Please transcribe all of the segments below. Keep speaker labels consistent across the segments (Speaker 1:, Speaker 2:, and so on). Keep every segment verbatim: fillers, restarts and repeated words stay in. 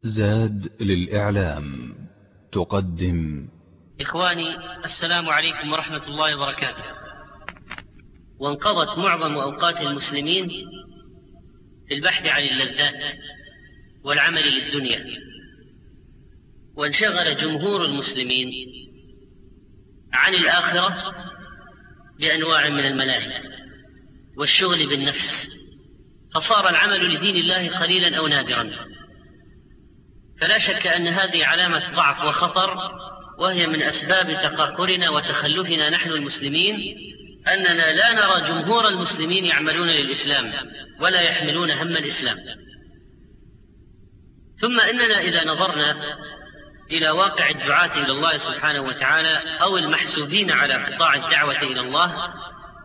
Speaker 1: زاد للإعلام تقدم.
Speaker 2: إخواني، السلام عليكم ورحمة الله وبركاته. وانقضت معظم أوقات المسلمين في البحث عن اللذات والعمل للدنيا، وانشغل جمهور المسلمين عن الآخرة بأنواع من الملاهي والشغل بالنفس، فصار العمل لدين الله قليلا أو نادرا. فلا شك أن هذه علامة ضعف وخطر، وهي من أسباب تقهقرنا وتخلفنا نحن المسلمين، أننا لا نرى جمهور المسلمين يعملون للإسلام ولا يحملون هم الإسلام. ثم إننا إذا نظرنا إلى واقع الدعاة إلى الله سبحانه وتعالى أو المحسوبين على قطاع الدعوة إلى الله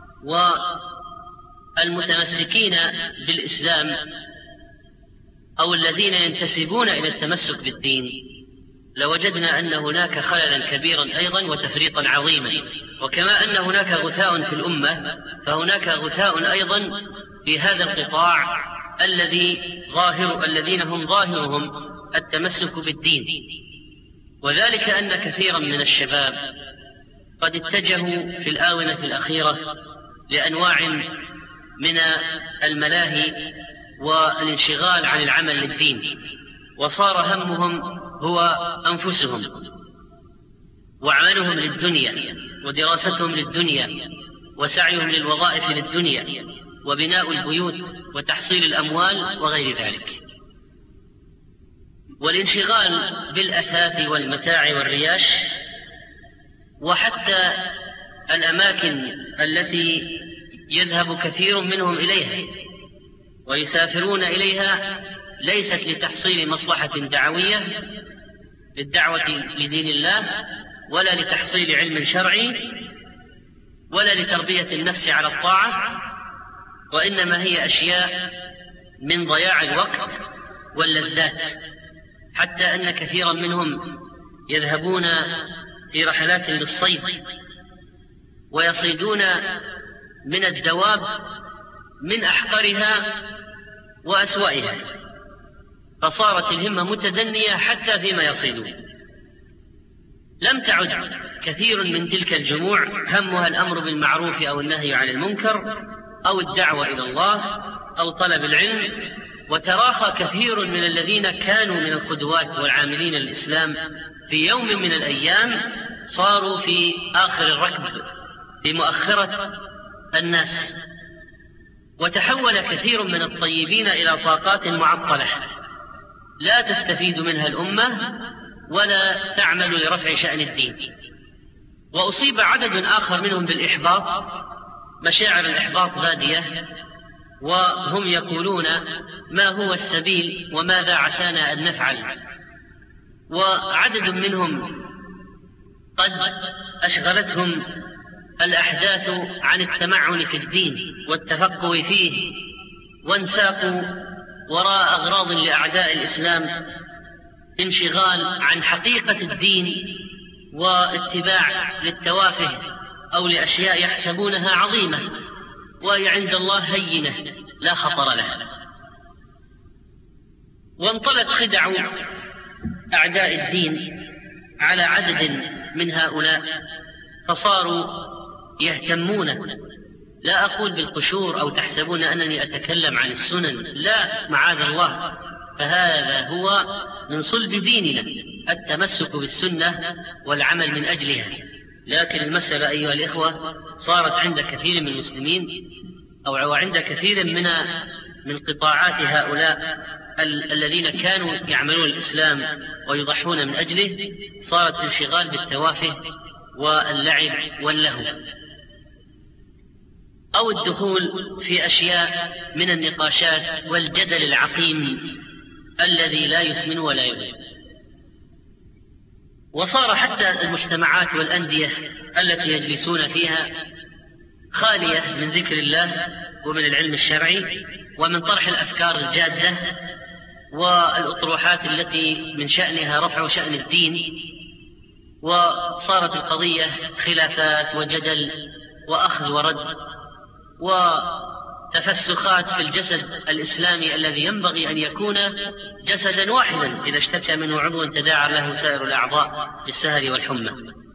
Speaker 2: والمتمسكين بالإسلام أو الذين ينتسبون إلى التمسك بالدين، لوجدنا أن هناك خللا كبيرا أيضا وتفريطا عظيما. وكما أن هناك غثاء في الأمة، فهناك غثاء أيضا في هذا القطاع الذي ظاهر الذين هم ظاهرهم التمسك بالدين. وذلك أن كثيرا من الشباب قد اتجهوا في الآونة الأخيرة لأنواع من الملاهي والانشغال عن العمل للدين، وصار همهم هو أنفسهم وعملهم للدنيا ودراستهم للدنيا وسعيهم للوظائف للدنيا وبناء البيوت وتحصيل الأموال وغير ذلك. والانشغال بالأثاث والمتاع والرياش، وحتى الأماكن التي يذهب كثير منهم إليها ويسافرون إليها ليست لتحصيل مصلحة دعوية للدعوة لدين الله، ولا لتحصيل علم شرعي، ولا لتربية النفس على الطاعة، وإنما هي أشياء من ضياع الوقت واللذات. حتى أن كثيرا منهم يذهبون في رحلات للصيد ويصيدون من الدواب من أحقرها وأسوأها، فصارت الهمة متدنية حتى فيما يصيدون. لم تعد كثير من تلك الجموع همها الأمر بالمعروف أو النهي عن المنكر أو الدعوة إلى الله أو طلب العلم. وتراخى كثير من الذين كانوا من القدوات والعاملين للإسلام في يوم من الأيام صاروا في آخر الركب في مؤخرة الناس، وتحول كثير من الطيبين إلى طاقات معطلة لا تستفيد منها الأمة ولا تعمل لرفع شأن الدين. وأصيب عدد آخر منهم بالإحباط، مشاعر الإحباط بادية، وهم يقولون ما هو السبيل وماذا عسانا أن نفعل. وعدد منهم قد أشغلتهم الأحداث عن التمعن في الدين والتفقه فيه، وانساقوا وراء أغراض لأعداء الإسلام، انشغال عن حقيقة الدين واتباع للتوافه أو لأشياء يحسبونها عظيمة وهي عند الله هينة لا خطر لها. وانطلت خدع أعداء الدين على عدد من هؤلاء، فصاروا يهتمون، لا أقول بالقشور أو تحسبون أنني أتكلم عن السنن، لا معاذ الله، فهذا هو من صلب ديننا التمسك بالسنة والعمل من أجلها. لكن المسألة أيها الإخوة صارت عند كثير من المسلمين أو عند كثير من من قطاعات هؤلاء ال- الذين كانوا يعملون الإسلام ويضحون من أجله، صارت الانشغال بالتوافه واللعب واللهو، أو الدخول في أشياء من النقاشات والجدل العقيم الذي لا يسمن ولا يغني. وصار حتى المجتمعات والأندية التي يجلسون فيها خالية من ذكر الله ومن العلم الشرعي ومن طرح الأفكار الجادة والأطروحات التي من شأنها رفع شأن الدين. وصارت القضية خلافات وجدل وأخذ ورد، تفسخات في الجسد الإسلامي الذي ينبغي أن يكون جسدا واحدا، إذا اشتكى منه عضو تداعى له سائر الأعضاء بالسهر والحمى.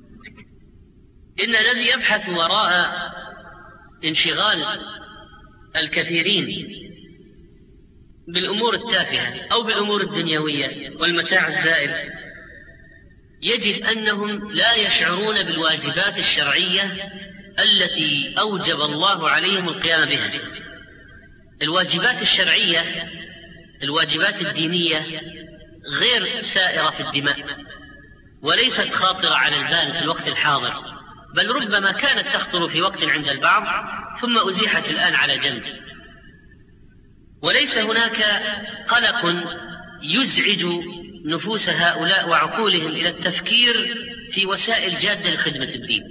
Speaker 2: إن الذي يبحث وراء انشغال الكثيرين بالأمور التافهة أو بالأمور الدنيوية والمتاع الزائد يجد أنهم لا يشعرون بالواجبات الشرعية التي أوجب الله عليهم القيام بها. الواجبات الشرعية، الواجبات الدينية غير سائرة في الدماء وليست خاطرة على البال في الوقت الحاضر، بل ربما كانت تخطر في وقت عند البعض ثم أزيحت الآن على جنب. وليس هناك قلق يزعج نفوس هؤلاء وعقولهم إلى التفكير في وسائل جادة لخدمة الدين.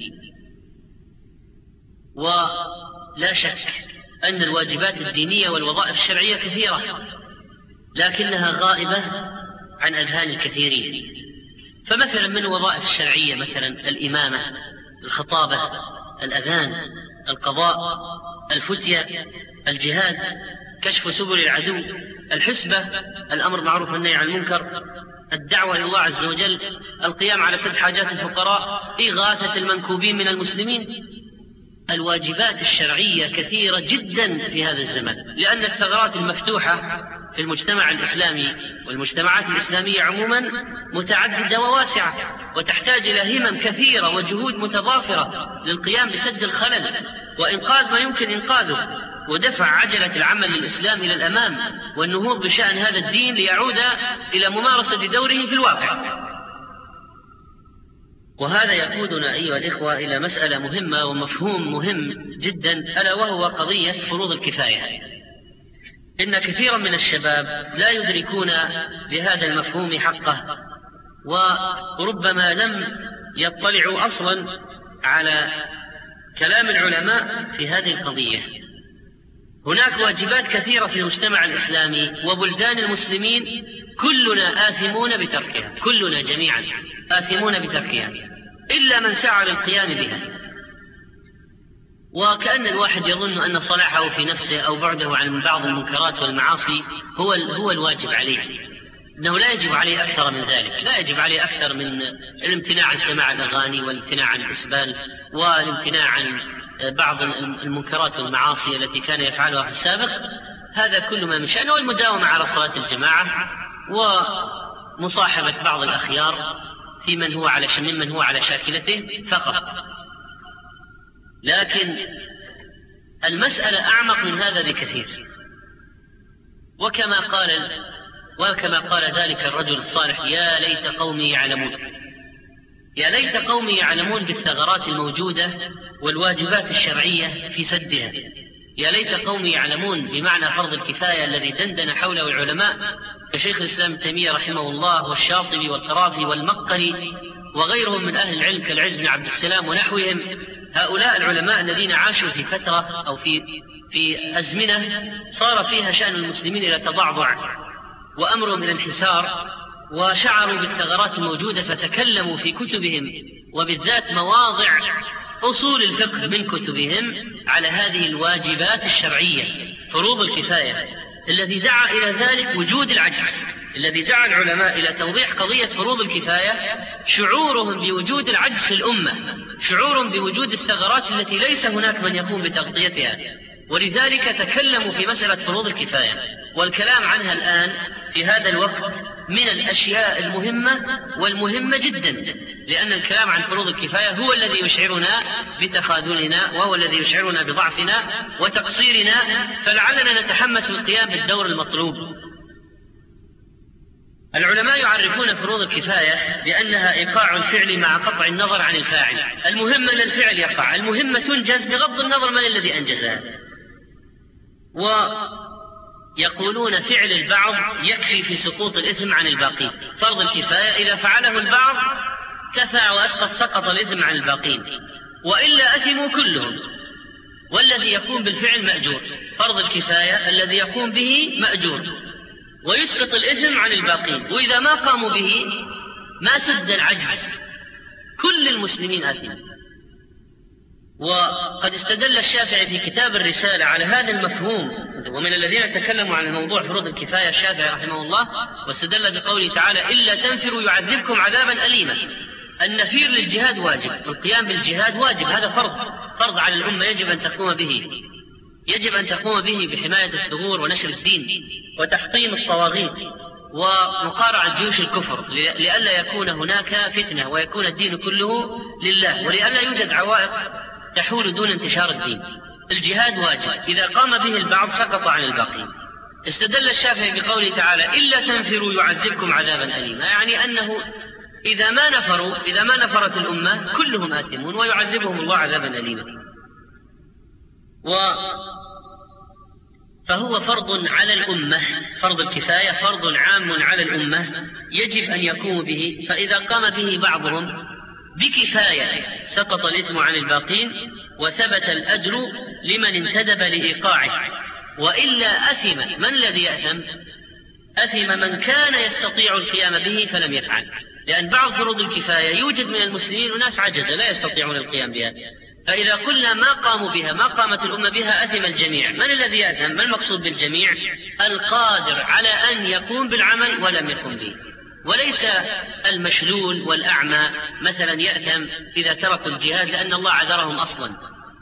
Speaker 2: ولا شك أن الواجبات الدينية والوظائف الشرعية كثيرة، لكنها غائبة عن أذهان الكثيرين. فمثلا من الوظائف الشرعية مثلا الإمامة، الخطابة، الأذان، القضاء، الفتية، الجهاد، كشف سبل العدو، الحسبة، الأمر معروف والنهي عن المنكر، الدعوة إلى الله عز وجل، القيام على سد حاجات الفقراء، إغاثة المنكوبين من المسلمين. الواجبات الشرعية كثيرة جدا في هذا الزمن، لأن الثغرات المفتوحة في المجتمع الإسلامي والمجتمعات الإسلامية عموما متعددة وواسعة، وتحتاج إلى همم كثيرة وجهود متضافرة للقيام بسد الخلل وإنقاذ ما يمكن إنقاذه، ودفع عجلة العمل للإسلام إلى الأمام والنهوض بشأن هذا الدين ليعود إلى ممارسة دوره في الواقع. وهذا يقودنا أيها الإخوة إلى مسألة مهمة ومفهوم مهم جدا، ألا وهو قضية فروض الكفاية. إن كثيرا من الشباب لا يدركون بهذا المفهوم حقه، وربما لم يطلعوا أصلا على كلام العلماء في هذه القضية. هناك واجبات كثيرة في المجتمع الإسلامي وبلدان المسلمين كلنا آثمون بتركها، كلنا جميعا آثمون بتركها إلا من سعى للقيام بها. وكأن الواحد يظن أن صلاحه في نفسه أو بعده عن بعض المنكرات والمعاصي هو هو الواجب عليه، أنه لا يجب عليه أكثر من ذلك، لا يجب عليه أكثر من الامتناع عن سماع الأغاني والامتناع عن الإسبال والامتناع عن بعض المنكرات والمعاصي التي كان يفعلها في السابق. هذا كل ما من شأنه، والمداومة على صلاة الجماعة ومصاحبة بعض الأخيار في من هو على ممن هو على شاكلته فقط. لكن المسألة أعمق من هذا بكثير، وكما قال وكما قال ذلك الرجل الصالح: يا ليت قومي يعلمون، يا ليت قومي يعلمون بالثغرات الموجودة والواجبات الشرعية في سدها. يا ليت قومي يعلمون بمعنى فرض الكفاية الذي دندن حوله العلماء كشيخ الإسلام ابن تيمية رحمه الله والشاطبي والقرافي والمقري وغيرهم من أهل العلم كالعز بن عبد السلام ونحوهم. هؤلاء العلماء الذين عاشوا في فترة أو في في أزمنة صار فيها شأن المسلمين إلى تضعضع وأمرهم إلى انحسار، وشعروا بالثغرات الموجودة فتكلموا في كتبهم وبالذات مواضع أصول الفقه من كتبهم على هذه الواجبات الشرعية فروض الكفاية. الذي دعا إلى ذلك وجود العجز، الذي دعا العلماء إلى توضيح قضية فروض الكفاية شعورهم بوجود العجز في الأمة، شعورهم بوجود الثغرات التي ليس هناك من يقوم بتغطيتها، ولذلك تكلموا في مسألة فروض الكفاية. والكلام عنها الآن في هذا الوقت من الأشياء المهمة والمهمة جدا، لأن الكلام عن فروض الكفاية هو الذي يشعرنا بتخاذلنا، وهو الذي يشعرنا بضعفنا وتقصيرنا، فلعلنا نتحمس للقيام بالدور المطلوب. العلماء يعرفون فروض الكفاية بأنها إيقاع الفعل مع قطع النظر عن الفاعل. المهم أن الفعل يقع، المهمة تنجز بغض النظر من الذي أنجزها. ويقولون فعل البعض يكفي في سقوط الإثم عن الباقين. فرض الكفاية إذا فعله البعض كفى وأسقط سقط الإثم عن الباقين، وإلا أثموا كلهم، والذي يقوم بالفعل مأجور. فرض الكفاية الذي يقوم به مأجور ويسقط الإثم عن الباقين، وإذا ما قاموا به ما سد العجز، كل المسلمين آثمين. وقد استدل الشافعي في كتاب الرسالة على هذا المفهوم، ومن الذين تكلموا عن موضوع فروض الكفاية الشافعي رحمه الله، واستدل بقوله تعالى إلا تنفروا يعذبكم عذابا أليما. النفير للجهاد واجب، القيام بالجهاد واجب، هذا فرض فرض على الأمة يجب أن تقوم به، يجب أن تقوم به بحماية الثغور ونشر الدين وتحطيم الطواغيت ومقارعة جيوش الكفر، لئلا يكون هناك فتنة ويكون الدين كله لله، ولئلا يوجد عوائق تحول دون انتشار الدين. الجهاد واجب، إذا قام به البعض سقط عن الباقين. استدل الشافعي بقوله تعالى إلا تنفروا يعذبكم عذابا أليما، يعني أنه إذا ما نفروا إذا ما نفرت الأمة كلهم آثمون ويعذبهم الله عذابا أليما. و فهو فرض على الأمة، فرض الكفاية فرض عام على الأمة يجب أن يقوم به، فإذا قام به بعضهم بكفاية سقط الإثم عن الباقين وثبت الأجر لمن انتدب لإيقاعه، وإلا أثم من الذي يأثم؟ أثم من كان يستطيع القيام به فلم يفعل، لأن بعض فروض الكفاية يوجد من المسلمين وناس عجزة لا يستطيعون القيام بها، فإذا قلنا ما قاموا بها ما قامت الأمة بها أثم الجميع. من الذي يأثم؟ ما المقصود بالجميع؟ القادر على أن يقوم بالعمل ولم يقم به، وليس المشلول والأعمى مثلا يأثم إذا تركوا الجهاد لأن الله عذرهم أصلا.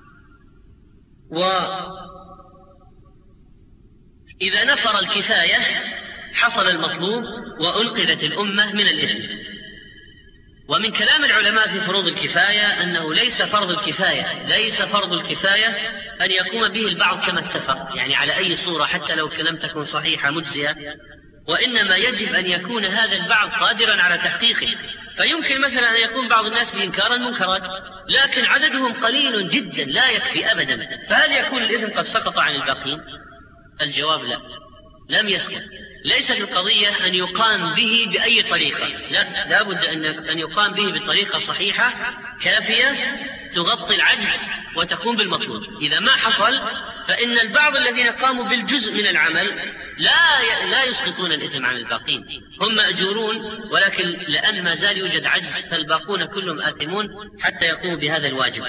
Speaker 2: وإذا نفر الكفاية حصل المطلوب وأنقذت الأمة من الإثم. ومن كلام العلماء في فروض الكفاية أنه ليس فرض الكفاية ليس فرض الكفاية أن يقوم به البعض كما اتفق، يعني على أي صورة حتى لو لم تكن صحيحة مجزية، وإنما يجب أن يكون هذا البعض قادرا على تحقيقه. فيمكن مثلا أن يقوم بعض الناس بإنكار المنكرات لكن عددهم قليل جدا لا يكفي أبدا، فهل يكون الإثم قد سقط عن الباقين؟ الجواب لا، لم يسقط. ليست القضية أن يقام به بأي طريقة، لا، لا بد أن يقام به بطريقة صحيحة كافية تغطي العجز وتقوم بالمطلوب. إذا ما حصل فإن البعض الذين قاموا بالجزء من العمل لا لا يسقطون الإثم عن الباقين، هم مأجورون، ولكن لأن ما زال يوجد عجز فالباقون كلهم آثمون حتى يقوموا بهذا الواجب.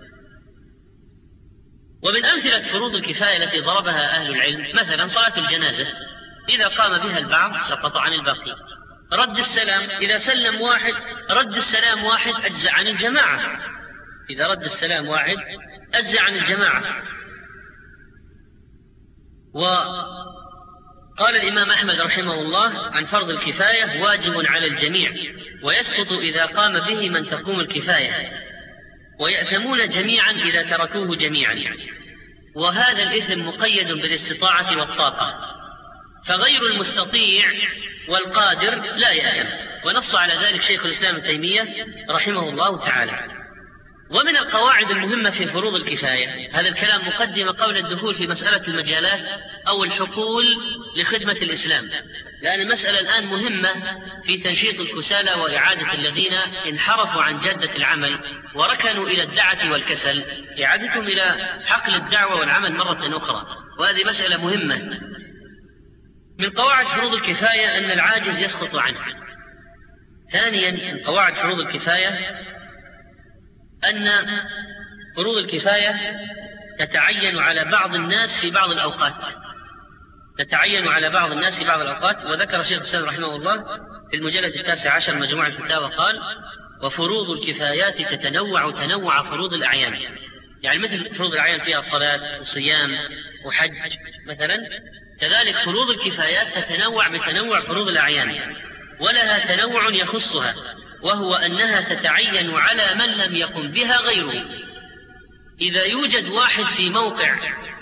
Speaker 2: ومن أمثلة فروض الكفاية التي ضربها أهل العلم مثلا صلاة الجنازة، إذا قام بها البعض سقط عن الباقي. رد السلام، إذا سلم واحد رد السلام واحد أجزأ عن الجماعة، إذا رد السلام واحد أجزأ عن الجماعة. وقال الإمام أحمد رحمه الله عن فرض الكفاية واجب على الجميع ويسقط إذا قام به من تقوم الكفاية، ويأثمون جميعا إذا تركوه جميعا، وهذا الإثم مقيد بالاستطاعة والطاقة، فغير المستطيع والقادر لا يأثم، ونص على ذلك شيخ الإسلام ابن تيمية رحمه الله تعالى. ومن القواعد المهمة في فروض الكفاية، هذا الكلام مقدم قبل الدخول في مسألة المجالات أو الحقول لخدمة الإسلام، لأن المسألة الآن مهمة في تنشيط الكسالى وإعادة الذين انحرفوا عن جادة العمل وركنوا إلى الدعة والكسل، إعادتهم إلى حقل الدعوة والعمل مرة أخرى، وهذه مسألة مهمة. من قواعد فروض الكفاية أن العاجز يسقط عنه. ثانيا من قواعد فروض الكفاية أن فروض الكفاية تتعين على بعض الناس في بعض الأوقات، تتعين على بعض الناس في بعض الأوقات. وذكر شيخ الإسلام رحمه الله في المجلد التاسع عشر مجموع الفتاوى قال: وفروض الكفايات تتنوع تنوع فروض الأعيان، يعني مثل فروض الأعيان فيها صلاة وصيام وحج مثلا، كذلك فروض الكفايات تتنوع بتنوع فروض الأعيان، ولها تنوع يخصها، وهو أنها تتعين على من لم يقم بها غيره. إذا يوجد واحد في موقع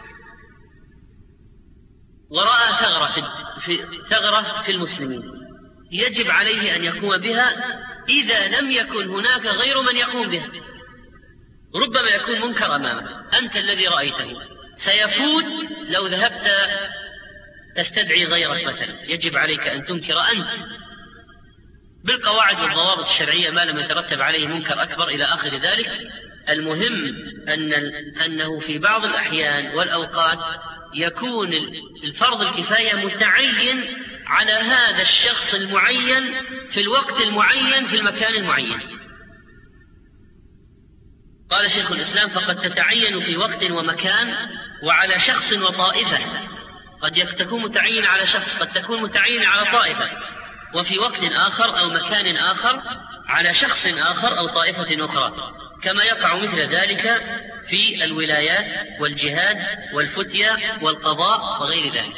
Speaker 2: ورأى ثغرة في, ثغرة في المسلمين يجب عليه أن يقوم بها إذا لم يكن هناك غير من يقوم بها. ربما يكون منكر أمامك، أنت الذي رأيته سيفوت لو ذهبت تستدعي غيرك مثلا، يجب عليك أن تنكر أنت بالقواعد والضوابط الشرعية ما لم يترتب عليه منكر أكبر إلى آخر ذلك. المهم أن أنه في بعض الأحيان والأوقات يكون الفرض الكفاية متعين على هذا الشخص المعين في الوقت المعين في المكان المعين. قال شيخ الإسلام: فقد تتعين في وقت ومكان وعلى شخص وطائفة. قد تكون متعين على شخص، قد تكون متعين على طائفة، وفي وقت آخر أو مكان آخر على شخص آخر أو طائفة أخرى، كما يقع مثل ذلك في الولايات والجهاد والفتية والقضاء وغير ذلك.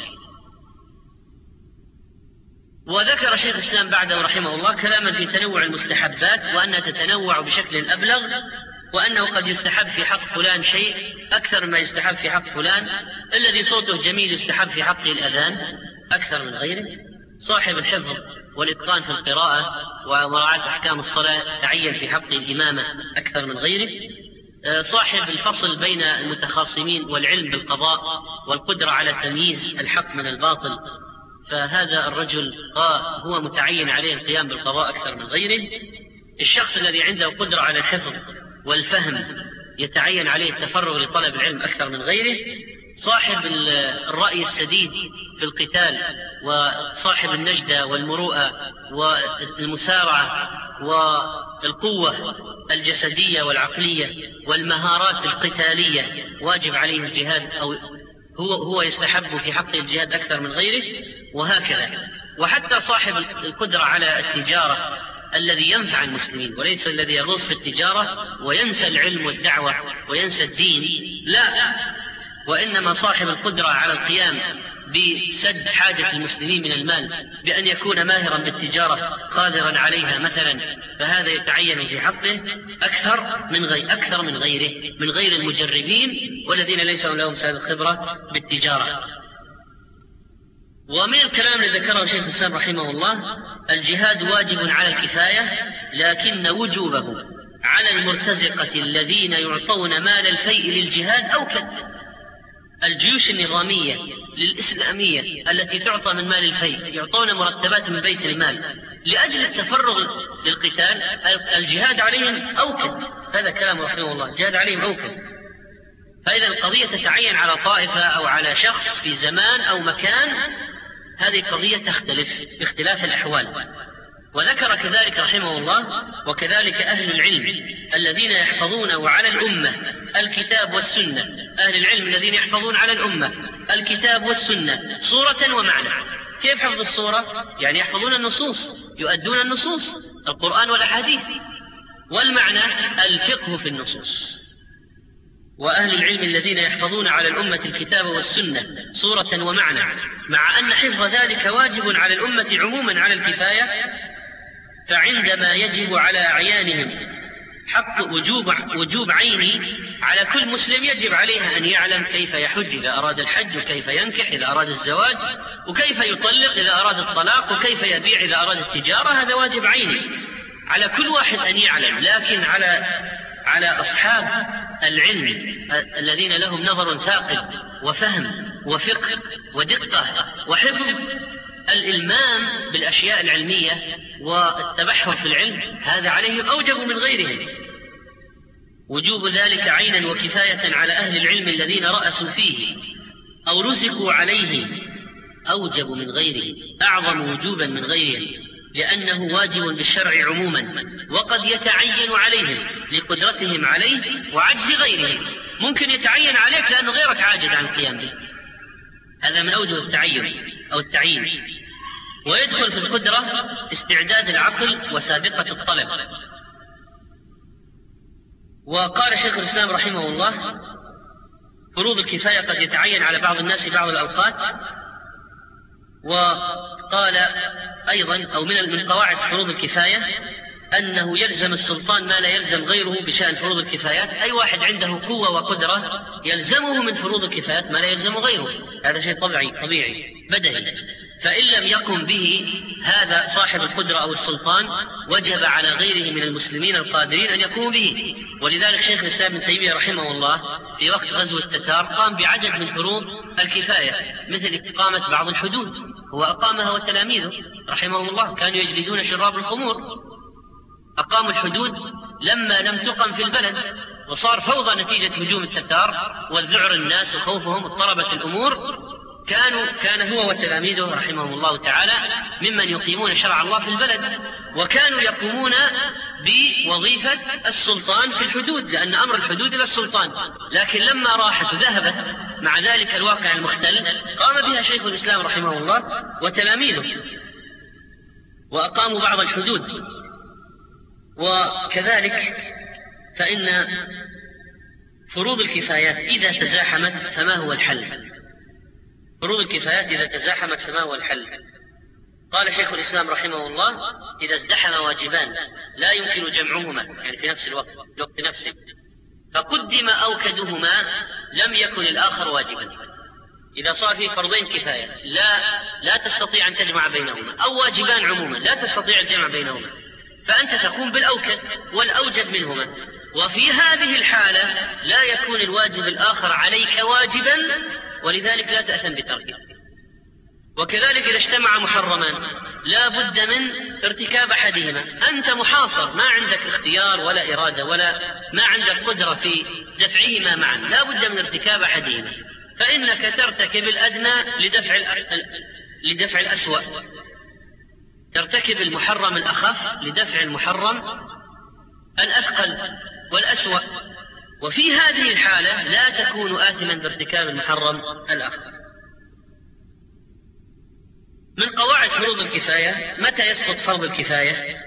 Speaker 2: وذكر شيخ الإسلام بعده رحمه الله كلاما في تنوع المستحبات، وأنها تتنوع بشكل أبلغ، وأنه قد يستحب في حق فلان شيء أكثر مما يستحب في حق فلان. الذي صوته جميل يستحب في حقه الأذان أكثر من غيره. صاحب الحفظ والإتقان في القراءة ومراعاة أحكام الصلاة تعين في حقه الإمامة أكثر من غيره. صاحب الفصل بين المتخاصمين والعلم بالقضاء والقدرة على تمييز الحق من الباطل، فهذا الرجل هو متعين عليه القيام بالقضاء أكثر من غيره. الشخص الذي عنده قدرة على الحفظ والفهم يتعين عليه التفرغ لطلب العلم أكثر من غيره. صاحب الرأي السديد في القتال وصاحب النجدة والمروءة والمسارعة والقوة الجسدية والعقلية والمهارات القتالية واجب عليه الجهاد، أو هو هو يستحب في حقه الجهاد أكثر من غيره، وهكذا. وحتى صاحب القدرة على التجارة الذي ينفع المسلمين، وليس الذي يغوص في التجارة وينسى العلم والدعوة وينسى الدين، لا، وإنما صاحب القدرة على القيام بسد حاجة المسلمين من المال بأن يكون ماهرا بالتجارة قادرا عليها مثلا، فهذا يتعين في حقه أكثر من غير أكثر من غيره من غير المجربين والذين ليس لهم سابق خبرة بالتجارة. ومن الكلام الذي ذكره شيخ الإسلام رحمه الله: الجهاد واجب على الكفاية، لكن وجوبه على المرتزقة الذين يعطون مال الفيء للجهاد أوكد. الجيوش النظامية للإسلامية التي تعطى من مال الفيء يعطون مرتبات من بيت المال لأجل التفرغ للقتال، الجهاد عليهم أوكد. هذا كلام رحمه الله: الجهاد عليهم أوكد. فإذا القضية تتعين على طائفة أو على شخص في زمان أو مكان، هذه قضية تختلف باختلاف الأحوال. وذكر كذلك رحمه الله: وكذلك أهل العلم الذين يحفظون على الأمة الكتاب والسنة. أهل العلم الذين يحفظون على الأمة الكتاب والسنة صورة ومعنى. كيف حفظ الصورة؟ يعني يحفظون النصوص، يؤدون النصوص، القرآن والأحاديث. والمعنى الفقه في النصوص. وأهل العلم الذين يحفظون على الأمة الكتاب والسنة صورة ومعنى، مع أن حفظ ذلك واجب على الأمة عموما على الكفاية، فعندما يجب على أعيانهم حق وجوب, وجوب عيني على كل مسلم، يجب عليه أن يعلم كيف يحج إذا أراد الحج، وكيف ينكح إذا أراد الزواج، وكيف يطلق إذا أراد الطلاق، وكيف يبيع إذا أراد التجارة. هذا واجب عيني على كل واحد أن يعلم. لكن على على أصحاب العلم الذين لهم نظر ثاقب وفهم وفقه ودقة وحفظ الإلمام بالأشياء العلمية والتبحر في العلم، هذا عليهم أوجب من غيرهم. وجوب ذلك عينا وكفاية على أهل العلم الذين رأسوا فيه أو رزقوا عليه أوجب من غيره، أعظم وجوبا من غيرهم، لأنه واجب بالشرع عموما، وقد يتعين عليهم لقدرتهم عليه وعجز غيرهم. ممكن يتعين عليك لأنه غيرك عاجز عن القيام به، هذا من أوجه التعين أو التعيين. ويدخل في القدرة استعداد العقل وسابقة الطلب. وقال شيخ الإسلام رحمه الله: فروض الكفاية قد يتعين على بعض الناس في بعض الأوقات. وقال أيضا، أو من قواعد فروض الكفاية أنه يلزم السلطان ما لا يلزم غيره بشأن فروض الكفايات. أي واحد عنده قوة وقدرة يلزمه من فروض الكفايات ما لا يلزم غيره، هذا شيء طبيعي طبيعي بدهي. فإن لم يقم به هذا صاحب القدرة أو السلطان، وجب على غيره من المسلمين القادرين أن يقوموا به. ولذلك شيخ الإسلام ابن تيمية رحمه الله في وقت غزو التتار قام بعدد من فروض الكفاية، مثل إقامة بعض الحدود، هو أقامها وتلاميذه رحمه الله كانوا يجلدون شراب الخمور، أقاموا الحدود لما لم تقم في البلد، وصار فوضى نتيجة هجوم التتار والذعر الناس وخوفهم اضطربت الأمور، كانوا كان هو وتلاميذه رحمهم الله تعالى ممن يقيمون شرع الله في البلد، وكانوا يقومون بوظيفة السلطان في الحدود، لأن أمر الحدود إلى السلطان. لكن لما راحت وذهبت مع ذلك الواقع المختل قام بها شيخ الإسلام رحمه الله وتلاميذه، وأقاموا بعض الحدود. وكذلك فإن فروض الكفايات إذا تزاحمت فما هو الحل؟ فروض الكفايات إذا تزاحمت فما هو الحل؟ قال شيخ الإسلام رحمه الله: إذا ازدحم واجبان لا يمكن جمعهما، يعني في نفس الوقت الوقت نفسه، فقدم أوكدهما لم يكن الآخر واجبا. إذا صار في فرضين كفاية لا لا تستطيع أن تجمع بينهما، أو واجبان عموما لا تستطيع الجمع بينهما، فأنت تقوم بالأوكد والأوجب منهما. وفي هذه الحالة لا يكون الواجب الآخر عليك واجبا، ولذلك لا تأثم بتركه. وكذلك إذا اجتمع محرمان لا بد من ارتكاب أحدهما، أنت محاصر، ما عندك اختيار ولا إرادة ولا ما عندك قدرة في دفعهما معا، لا بد من ارتكاب أحدهما، فإنك ترتكب الأدنى لدفع لدفع الأسوأ، ترتكب المحرم الأخف لدفع المحرم الأثقل والأسوأ. وفي هذه الحالة لا تكون آثما بارتكاب المحرم الآخر. من قواعد فروض الكفاية متى يسقط فرض الكفاية؟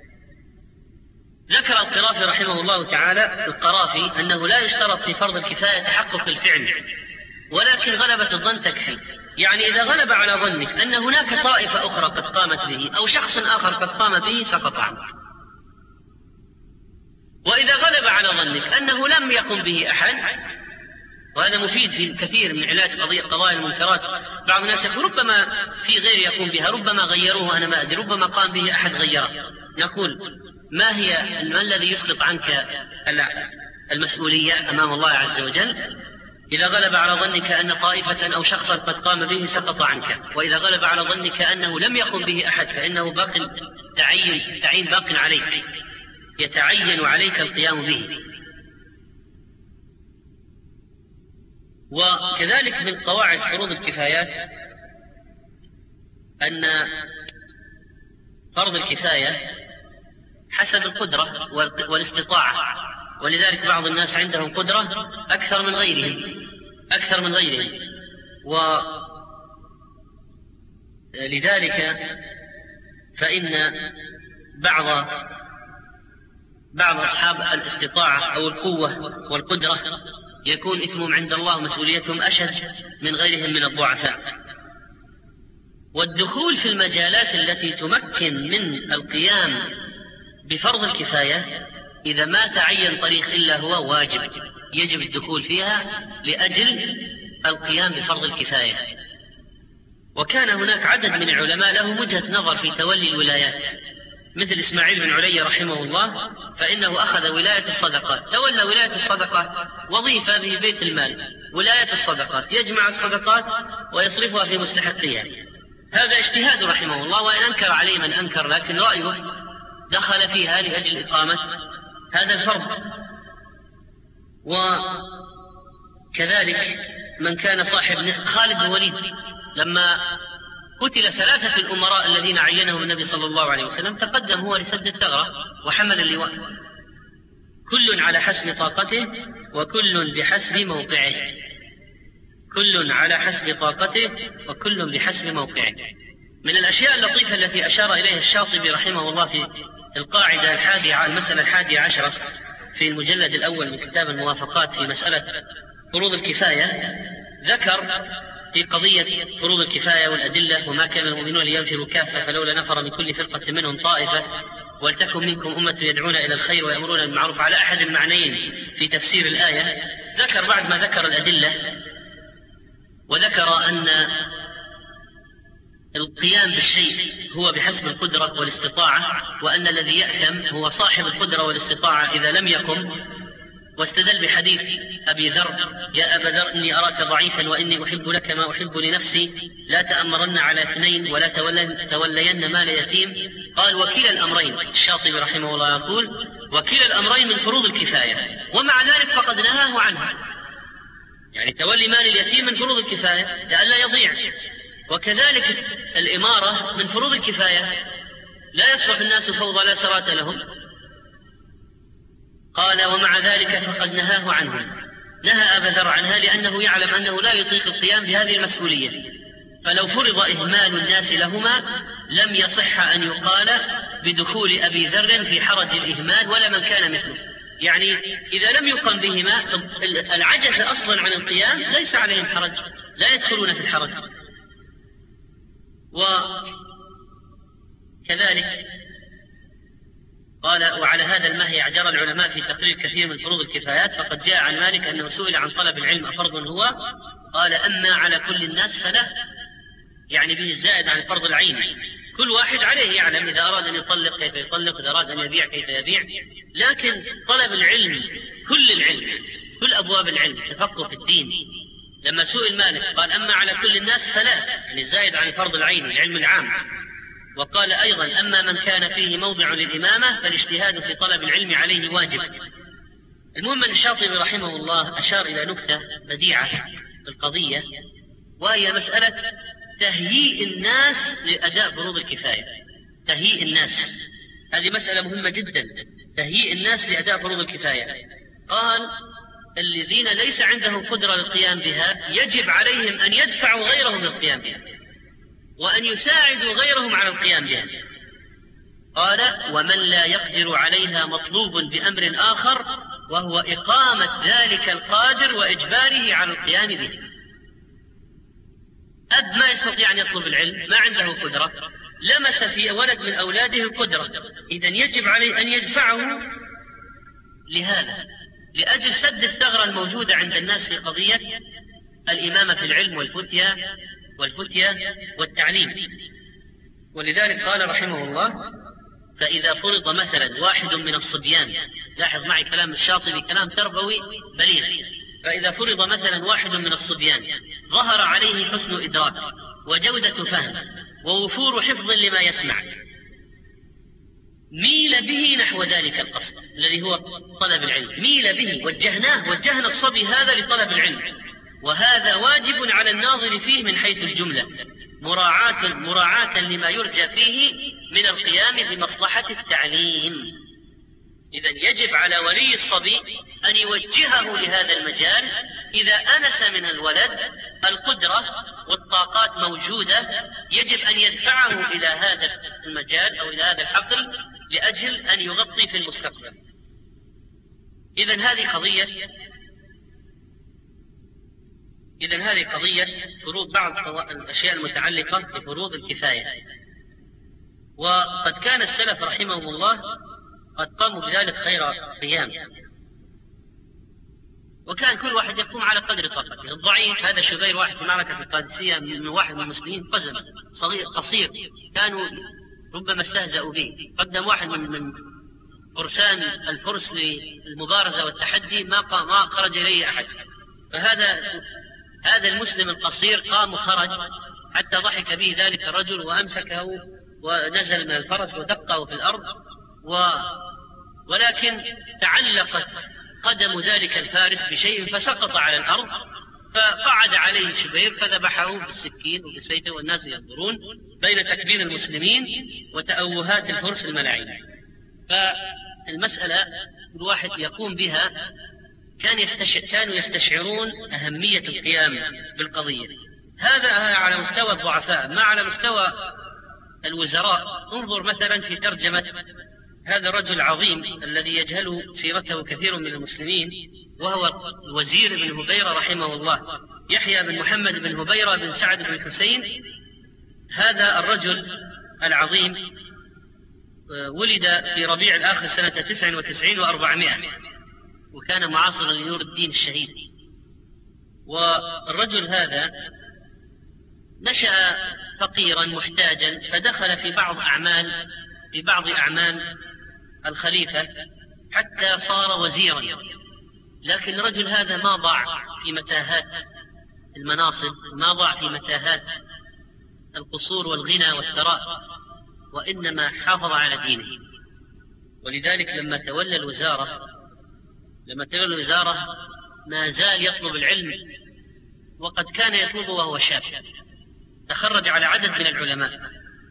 Speaker 2: ذكر القرافي رحمه الله تعالى القرافي أنه لا يشترط في فرض الكفاية تحقق الفعل، ولكن غلبة الظن تكفي. يعني إذا غلب على ظنك أن هناك طائفة أخرى قد قامت به أو شخص آخر قد قام به سقط عنه. وإذا غلب على ظنك أنه لم يقم به أحد، وهذا مفيد في كثير من علاج قضية قضايا المنكرات، بعض الناس يقول ربما في غير يقوم بها، ربما غيروه أنا ما أدري، ربما قام به أحد غيره. نقول ما هي ما الذي يسقط عنك المسؤولية أمام الله عز وجل؟ إذا غلب على ظنك أن طائفة أو شخصا قد قام به سقط عنك، وإذا غلب على ظنك أنه لم يقم به أحد فإنه باق تعين تعين باق عليك، يتعين عليك القيام به. وكذلك من قواعد فروض الكفايات أن فرض الكفاية حسب القدرة والاستطاعة، ولذلك بعض الناس عندهم قدرة أكثر من غيرهم أكثر من غيرهم ولذلك فإن بعض بعض أصحاب الاستطاعة أو القوة والقدرة يكون إثمهم عند الله ومسؤوليتهم أشد من غيرهم من الضعفاء. والدخول في المجالات التي تمكن من القيام بفرض الكفاية إذا ما تعين طريق إلا هو واجب، يجب الدخول فيها لأجل القيام بفرض الكفاية. وكان هناك عدد من العلماء لهم وجهة نظر في تولي الولايات، مثل إسماعيل بن علي رحمه الله، فإنه أخذ ولاية الصدقات، تولى ولاية الصدقات، وظيفة به بيت المال، ولاية الصدقات، يجمع الصدقات ويصرفها في مستحقيها. هذا اجتهاد رحمه الله، وإن أنكر عليه من أنكر، لكن رأيه دخل فيها لأجل إقامة هذا الفرض. وكذلك من كان صاحب خالد بن الوليد لما قتل ثلاثة الأمراء الذين عينهم النبي صلى الله عليه وسلم تقدم هو لسد الثغرة وحمل اللواء، كل على حسب طاقته وكل بحسب موقعه، كل على حسب طاقته وكل بحسب موقعه. من الأشياء اللطيفة التي أشار إليها الشاطبي رحمه الله في القاعدة الحادية على المسألة الحادية عشرة في المجلد الأول من كتاب الموافقات في مسألة فروض الكفاية، ذكر في قضية فروض الكفاية والأدلة: وما كان المؤمنون لينفروا كافة فلولا نفر من كل فرقة منهم طائفة ولتكن منكم أمة يدعون إلى الخير ويأمرون بالمعروف، على أحد المعنيين في تفسير الآية. ذكر بعد ما ذكر الأدلة وذكر أن القيام بالشيء هو بحسب القدرة والاستطاعة، وأن الذي يأثم هو صاحب القدرة والاستطاعة إذا لم يقم، واستدل بحديث أبي ذر: يا أبا ذر إني أراك ضعيفا وإني أحب لك ما أحب لنفسي، لا تأمرن على اثنين ولا تولين مال يتيم. قال: وكلا الأمرين، الشاطبي رحمه الله يقول: وكلا الأمرين من فروض الكفاية، ومع ذلك فقد نهاه عنها. يعني تولي مال اليتيم من فروض الكفاية لئلا يضيع، وكذلك الإمارة من فروض الكفاية، لا يصلح الناس فوضى لا سرات لهم. قال ومع ذلك فقد نهاه عنه، نهى أبا ذر عنها لأنه يعلم أنه لا يطيق القيام بهذه المسؤولية، فلو فرض إهمال الناس لهما لم يصح أن يقال بدخول أبي ذر في حرج الإهمال ولا من كان مثله. يعني إذا لم يقم بهما العجز أصلا عن القيام ليس عليهم حرج، لا يدخلون في الحرج. وكذلك قال وعلى هذا المهي اعجر العلماء في تقرير كثير من فروض الكفايات، فقد جاء عن مالك أنه سئل عن طلب العلم أفرض هو؟ قال أما على كل الناس فلا، يعني به الزائد عن الفرض العيني، كل واحد عليه يعلم إذا أراد أن يطلق كيف يطلق، إذا أراد أن يبيع كيف يبيع. لكن طلب العلم كل العلم كل أبواب العلم تفقه في الدين، لما سئل مالك قال أما على كل الناس فلا، يعني الزائد عن الفرض العيني العلم العام. وقال أيضا أما من كان فيه موضع للإمامة فالاجتهاد في طلب العلم عليه واجب. المهم أن الشاطبي رحمه الله أشار إلى نكتة بديعة في القضية، وهي مسألة تهيئ الناس لأداء فروض الكفاية. تهيئ الناس هذه مسألة مهمة جدا، تهيئ الناس لأداء فروض الكفاية. قال الذين ليس عندهم قدرة للقيام بها يجب عليهم أن يدفعوا غيرهم للقيام بها وأن يساعدوا غيرهم على القيام بها. قال ومن لا يقدر عليها مطلوب بأمر آخر وهو إقامة ذلك القادر وإجباره على القيام به. أب ما يستطيع أن يطلب العلم، ما عنده قدرة، لمس في ولد من أولاده القدرة، إذن يجب عليه أن يدفعه لهذا لأجل سد الثغرة الموجودة عند الناس في قضية الإمامة في العلم والفتية والفتية والتعليم. ولذلك قال رحمه الله فإذا فرض مثلا واحد من الصبيان، لاحظ معي كلام الشاطبي كلام تربوي بليغ، فإذا فرض مثلا واحد من الصبيان ظهر عليه حسن إدراك وجودة فهم ووفور حفظ لما يسمع، ميل به نحو ذلك القصد الذي هو طلب العلم، ميل به وجهناه وجهنا الصبي هذا لطلب العلم، وهذا واجب على الناظر فيه من حيث الجملة مراعاة, مراعاة لما يرجى فيه من القيام بمصلحة التعليم. إذن يجب على ولي الصبي أن يوجهه لهذا المجال، إذا أنس من الولد القدرة والطاقات موجودة يجب أن يدفعه إلى هذا المجال أو إلى هذا الحقل لأجل أن يغطي في المستقبل. إذن هذه قضية إذن هذه قضية فروض بعض الأشياء المتعلقة بفروض الكفاية. وقد كان السلف رحمهم الله قد قاموا بذلك خير قيام، وكان كل واحد يقوم على قدر طاقته. الضعيف هذا شبير واحد في معركة القادسية من واحد من المسلمين قزم صغير قصير كانوا ربما استهزأوا به، قدم واحد من من فرسان الفرس للمبارزة والتحدي ما قام ما خرج إليه أحد، فهذا هذا المسلم القصير قام وخرج حتى ضحك به ذلك الرجل وأمسكه ونزل من الفرس ودقه في الأرض، و ولكن تعلقت قدم ذلك الفارس بشيء فسقط على الأرض، فقعد عليه شبير فذبحه بالسكين وبالسيف والناس ينظرون بين تكبير المسلمين وتأوهات الفرس الملاعين. فالمسألة الواحد يقوم بها كان يستشع... كانوا يستشعرون أهمية القيام بالقضية. هذا على مستوى الضعفاء، ما على مستوى الوزراء. انظر مثلا في ترجمة هذا الرجل العظيم الذي يجهل سيرته كثير من المسلمين، وهو الوزير بن هبيرة رحمه الله، يحيى بن محمد بن هبيرة بن سعد بن حسين. هذا الرجل العظيم ولد في ربيع الآخر سنة تسع وتسعين وأربعمائة، وكان معاصرا لنور الدين الشهيد. والرجل هذا نشأ فقيرا محتاجا، فدخل في بعض أعمال في بعض أعمال الخليفة حتى صار وزيرا. لكن الرجل هذا ما ضاع في متاهات المناصب، ما ضاع في متاهات القصور والغنى والثراء، وإنما حافظ على دينه. ولذلك لما تولى الوزارة لما تولى الوزارة ما زال يطلب العلم، وقد كان يطلبه وهو شاب. تخرج على عدد من العلماء،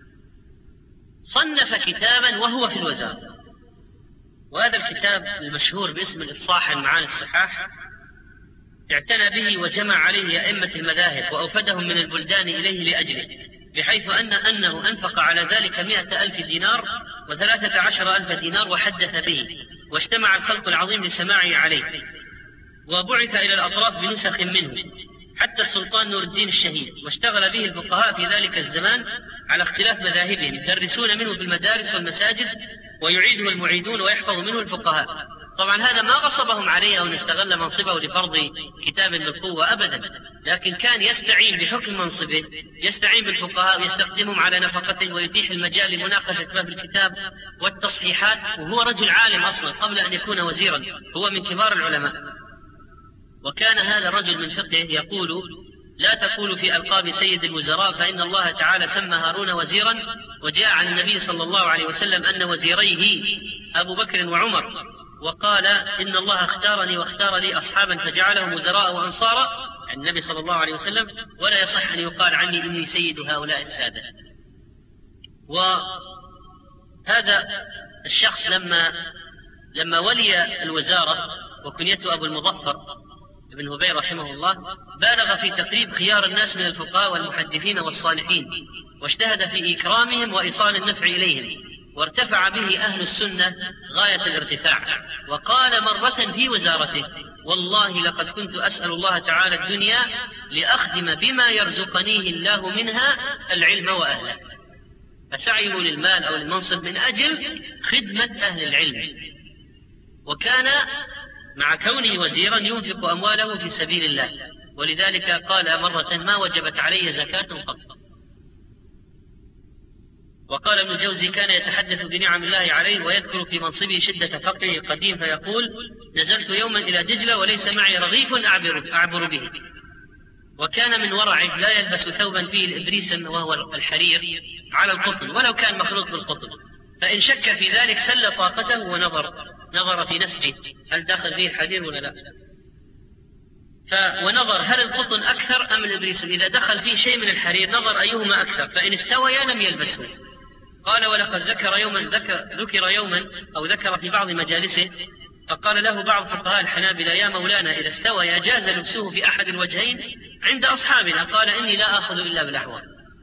Speaker 2: صنف كتابا وهو في الوزارة، وهذا الكتاب المشهور باسم الإفصاح عن معاني الصحاح اعتنى به وجمع عليه أئمة المذاهب وأوفدهم من البلدان إليه لأجله، بحيث أن أنه أنفق على ذلك مئة ألف دينار وثلاثة عشر ألف دينار وحدث به، واجتمع الخلق العظيم لسماعه عليه، وبعث إلى الأطراف بنسخ منه حتى السلطان نور الدين الشهيد، واشتغل به الفقهاء في ذلك الزمان على اختلاف مذاهبهم، يدرسون منه في المدارس والمساجد ويعيده المعيدون ويحفظ منه الفقهاء. طبعا هذا ما غصبهم عليه أو استغل منصبه لفرض كتاب بالقوة أبدا، لكن كان يستعين بحكم منصبه، يستعين بالفقهاء ويستخدمهم على نفقته ويتيح المجال لمناقشة باب الكتاب والتصحيحات، وهو رجل عالم أصلا قبل أن يكون وزيرا، هو من كبار العلماء. وكان هذا الرجل من فقهه يقول: لا تقولوا في ألقاب سيد الوزراء فإن الله تعالى سمى هارون وزيرا، وجاء عن النبي صلى الله عليه وسلم أن وزيريه أبو بكر وعمر، وقال: إن الله اختارني واختار لي أصحابا فجعلهم وزراء وأنصارا، عن النبي صلى الله عليه وسلم، ولا يصح أن يقال عني إني سيد هؤلاء السادة. وهذا الشخص لما لما ولي الوزارة وكنيته أبو المظفر ابن هبير رحمه الله، بالغ في تقريب خيار الناس من الفقهاء والمحدثين والصالحين، واجتهد في إكرامهم وإيصال النفع إليهم، وارتفع به أهل السنة غاية الارتفاع. وقال مرة في وزارته: والله لقد كنت أسأل الله تعالى الدنيا لأخدم بما يرزقنيه الله منها العلم وأهله. فسعيه للمال أو المنصب من أجل خدمة أهل العلم، وكان مع كونه وزيرا ينفق أمواله في سبيل الله، ولذلك قال مرة: ما وجبت علي زكاة قط. وقال ابن الجوزي: كان يتحدث بنعم الله عليه ويذكر في منصبه شدة فقره القديم فيقول: نزلت يوما إلى دجلة وليس معي رغيف أعبر, أعبر به. وكان من ورعه لا يلبس ثوبا فيه الإبريس وهو الحرير على القطن ولو كان مخلوط بالقطن، فإن شك في ذلك سل طاقته ونظر نظر في نسجه هل داخل فيه الحرير ولا لا، ف ونظر هل القطن أكثر أم الإبريس، إذا دخل فيه شيء من الحرير نظر أيهما أكثر، فإن استويا لم يلبسه. قال: ولقد ذكر يوما ذكر, ذكر يوما أو ذكر في بعض مجالسه، فقال له بعض فقهاء الحنابلة: يا مولانا إذا استوى جاز لبسه في أحد الوجهين عند أصحابنا. قال: إني لا آخذ إلا بالأحوال.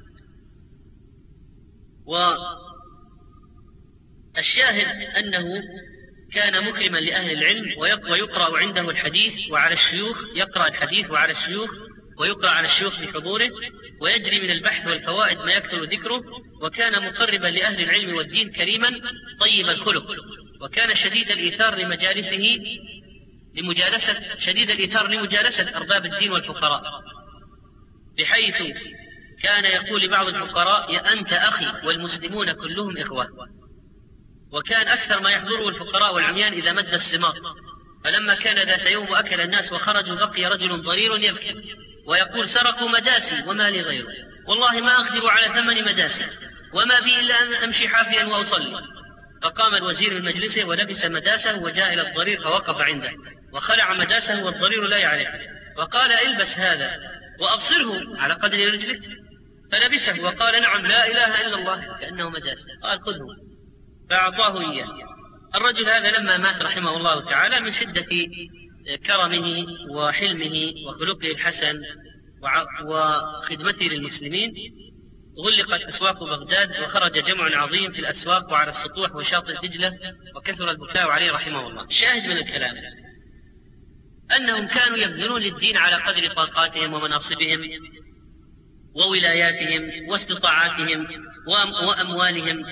Speaker 2: والشاهد أنه كان مكرما لأهل العلم، ويقرأ عنده الحديث وعلى الشيوخ، يقرأ الحديث وعلى الشيوخ ويقرأ على الشيوخ في حضوره، ويجري من البحث والفوائد ما يكثر ذكره. وكان مقربا لأهل العلم والدين، كريما طيب الخلق، وكان شديد الإيثار لمجالسه لمجالسة شديد الإيثار لمجالسة أرباب الدين والفقراء، بحيث كان يقول لبعض الفقراء: يا أنت أخي والمسلمون كلهم إخوة. وكان أكثر ما يحضره الفقراء والعميان إذا مد السماط، فلما كان ذات يوم أكل الناس وخرجوا بقي رجل ضرير يبكي ويقول: سرقوا مداسي وما لي غيره، والله ما أقدر على ثمن مداسي، وما بي إلا أن أمشي حافيا وأصلي. فقام الوزير من مجلسه ولبس مداسه وجاء إلى الضرير فوقف عنده، وخلع مداسه والضرير لا يعرف، وقال: البس هذا وأبصره على قدر رجلك. فلبسه وقال: نعم، لا إله إلا الله، كأنه مداسه. قال: خذه، فأعطاه إياه. الرجل هذا لما مات رحمه الله تعالى، من شدة كرمه وحلمه وخلقه الحسن وخدمته للمسلمين، غلقت أسواق بغداد، وخرج جمع عظيم في الأسواق وعلى السطوح وشاطئ دجلة، وكثر البكاء عليه رحمه الله. الشاهد من الكلام أنهم كانوا يبذلون للدين على قدر طاقاتهم ومناصبهم وولاياتهم واستطاعاتهم وأموالهم.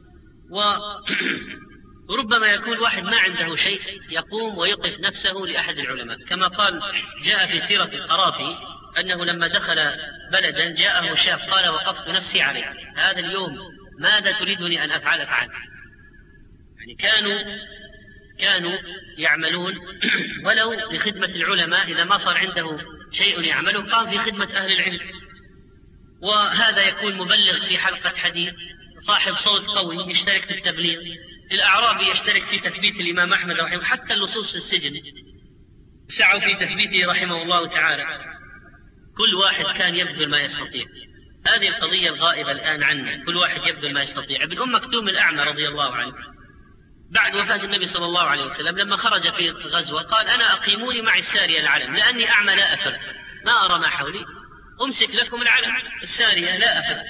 Speaker 2: وربما يكون واحد ما عنده شيء يقوم ويقف نفسه لأحد العلماء، كما قال جاء في سيرة القرافي أنه لما دخل بلدا جاءه شاب قال: وقفت نفسي عليه، هذا اليوم ماذا تريدني أن أفعل فعل. يعني كانوا كانوا يعملون ولو لخدمة العلماء، إذا ما صار عنده شيء يعمله قام في خدمة أهل العلم. وهذا يكون مبلغ في حلقة حديث، صاحب صوت قوي يشترك في التبليغ، الأعرابي يشترك في تثبيت الإمام أحمد رحمه، حتى اللصوص في السجن سعوا في تثبيته رحمه الله تعالى. كل واحد كان يبذل ما يستطيع. هذه القضية الغائبة الآن عنا، كل واحد يبذل ما يستطيع. ابن أم مكتوم الأعمى رضي الله عنه بعد وفاة النبي صلى الله عليه وسلم لما خرج في غزوة قال: أنا أقيموني مع السارية العلم، لأني أعمى لا أفل، ما أرى ما حولي، أمسك لكم العلم السارية لا أفل.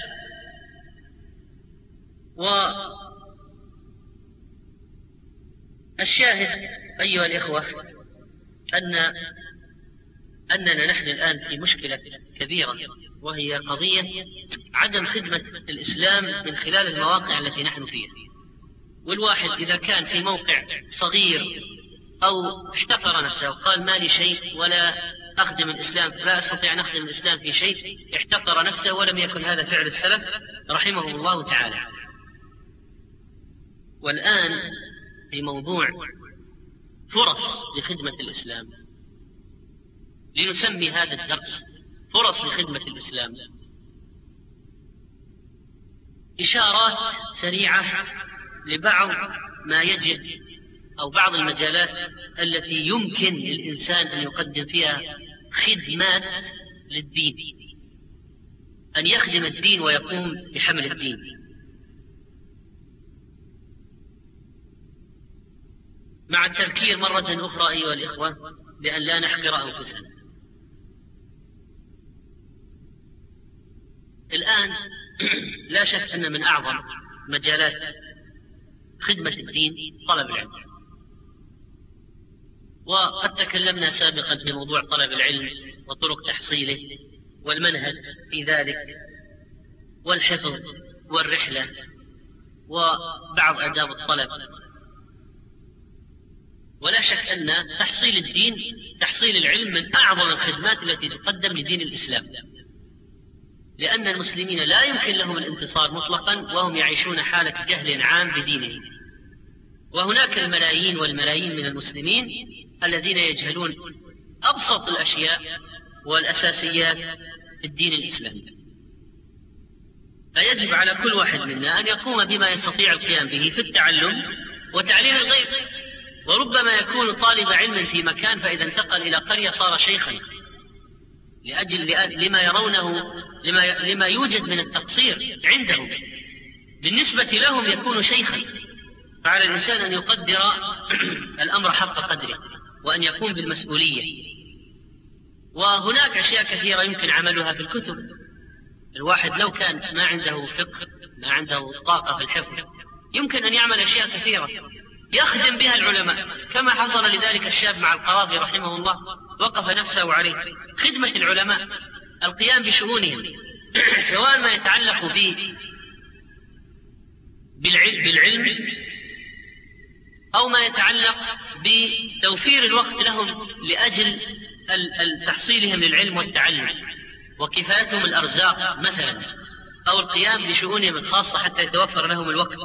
Speaker 2: والشاهد أيها الإخوة أن أننا نحن الآن في مشكلة كبيرة، وهي قضية عدم خدمة الإسلام من خلال المواقع التي نحن فيها. والواحد إذا كان في موقع صغير أو احتقر نفسه وقال: ما لي شيء ولا أخدم الإسلام، لا أستطيع أن أخدم الإسلام في شيء، احتقر نفسه، ولم يكن هذا فعل السلف رحمه الله تعالى. والآن في موضوع فرص لخدمة الإسلام، لنسمي هذا الدرس فرص لخدمة الإسلام. إشارات سريعة لبعض ما يجب أو بعض المجالات التي يمكن للإنسان أن يقدم فيها خدمات للدين، أن يخدم الدين ويقوم بحمل الدين. مع التذكير مرة أخرى أيها الإخوة بأن لا نحقر أنفسنا. الآن لا شك أن من أعظم مجالات خدمة الدين طلب العلم، وقد تكلمنا سابقا في موضوع طلب العلم وطرق تحصيله والمنهج في ذلك والحفظ والرحلة وبعض آداب الطلب. ولا شك أن تحصيل الدين، تحصيل العلم من أعظم الخدمات التي تقدم لدين الإسلام، لأن المسلمين لا يمكن لهم الانتصار مطلقا وهم يعيشون حالة جهل عام بدينهم. وهناك الملايين والملايين من المسلمين الذين يجهلون أبسط الأشياء والأساسيات في الدين الإسلامي. فيجب على كل واحد منا أن يقوم بما يستطيع القيام به في التعلم وتعليم الغير. وربما يكون طالب علم في مكان فإذا انتقل إلى قرية صار شيخا لأجل لما يرونه لما, لما يوجد من التقصير عندهم، بالنسبة لهم يكون شيخا. فعلى الإنسان أن يقدر الأمر حق قدره وأن يقوم بالمسؤولية. وهناك أشياء كثيرة يمكن عملها في الكتب. الواحد لو كان ما عنده فقه، ما عنده طاقة في الحفظ، يمكن أن يعمل أشياء كثيرة يخدم بها العلماء، كما حصل لذلك الشاب مع القراضي رحمه الله، وقف نفسه عليه خدمة العلماء، القيام بشؤونهم، سواء ما يتعلق بالعلم أو ما يتعلق بتوفير الوقت لهم لأجل تحصيلهم للعلم والتعلم وكفايتهم الأرزاق مثلا، أو القيام بشؤونهم الخاصة حتى يتوفر لهم الوقت.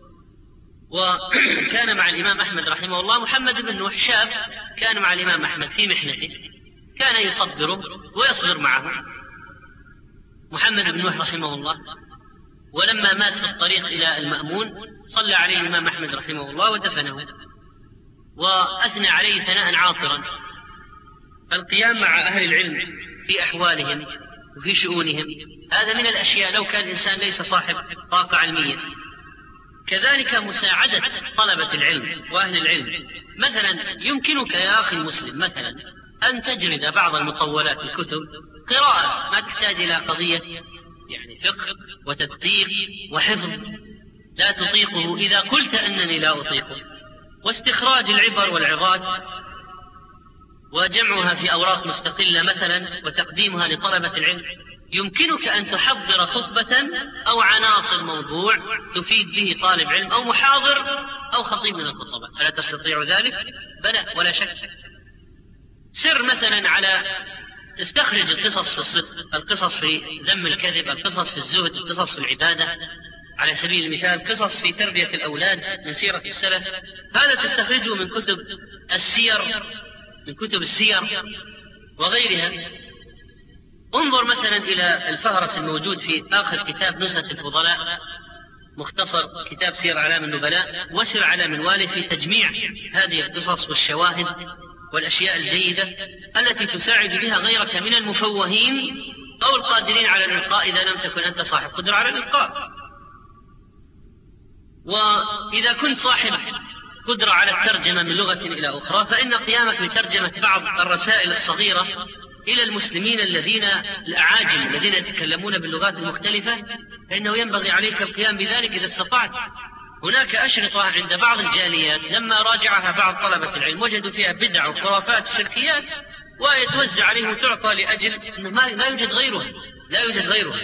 Speaker 2: وكان مع الإمام أحمد رحمه الله محمد بن نوح، شاب كان مع الإمام أحمد في محنته، كان يصبره ويصبر معه محمد بن نوح رحمه الله. ولما مات في الطريق إلى المأمون صلى عليه الإمام أحمد رحمه الله ودفنه، وأثنى عليه ثناء عاطرا. القيام مع أهل العلم في أحوالهم وفي شؤونهم هذا من الأشياء لو كان الإنسان ليس صاحب طاقة علمية. كذلك مساعدة طلبة العلم وأهل العلم. مثلا يمكنك يا أخي المسلم مثلا أن تجرد بعض المطولات الكتب قراءة، ما تحتاج إلى قضية يعني فقه وتدقيق وحفظ لا تطيقه إذا قلت أنني لا أطيقه، واستخراج العبر والعظات وجمعها في أوراق مستقلة مثلا وتقديمها لطلبة العلم. يمكنك أن تحضر خطبة أو عناصر موضوع تفيد به طالب علم أو محاضر أو خطيب من الخطباء، ألا تستطيع ذلك؟ بلى ولا شك. سر مثلا على استخرج القصص في الصدق، القصص في ذم الكذب، القصص في الزهد، القصص في العبادة، على سبيل المثال قصص في تربية الأولاد من سيرة السلف، هذا تستخرجه من كتب السير، من كتب السير وغيرها. انظر مثلا إلى الفهرس الموجود في آخر كتاب نزهة الفضلاء، مختصر كتاب سير أعلام النبلاء وسر على منواله في تجميع هذه القصص والشواهد والأشياء الجيدة التي تساعد بها غيرك من المفوهين أو القادرين على الإلقاء إذا لم تكن أنت صاحب قدرة على الإلقاء. وإذا كنت صاحب قدرة على الترجمة من لغة إلى أخرى فإن قيامك بترجمة بعض الرسائل الصغيرة إلى المسلمين الذين الأعاجم الذين يتكلمون باللغات المختلفة فإنه ينبغي عليك القيام بذلك إذا استطعت. هناك أشرطة عند بعض الجاليات لما راجعها بعض طلبة العلم وجدوا فيها بدع وخرافات وشركيات ويتوزع عليهم وتعطى لأجل أنه ما لا يوجد غيرها لا يوجد غيرها.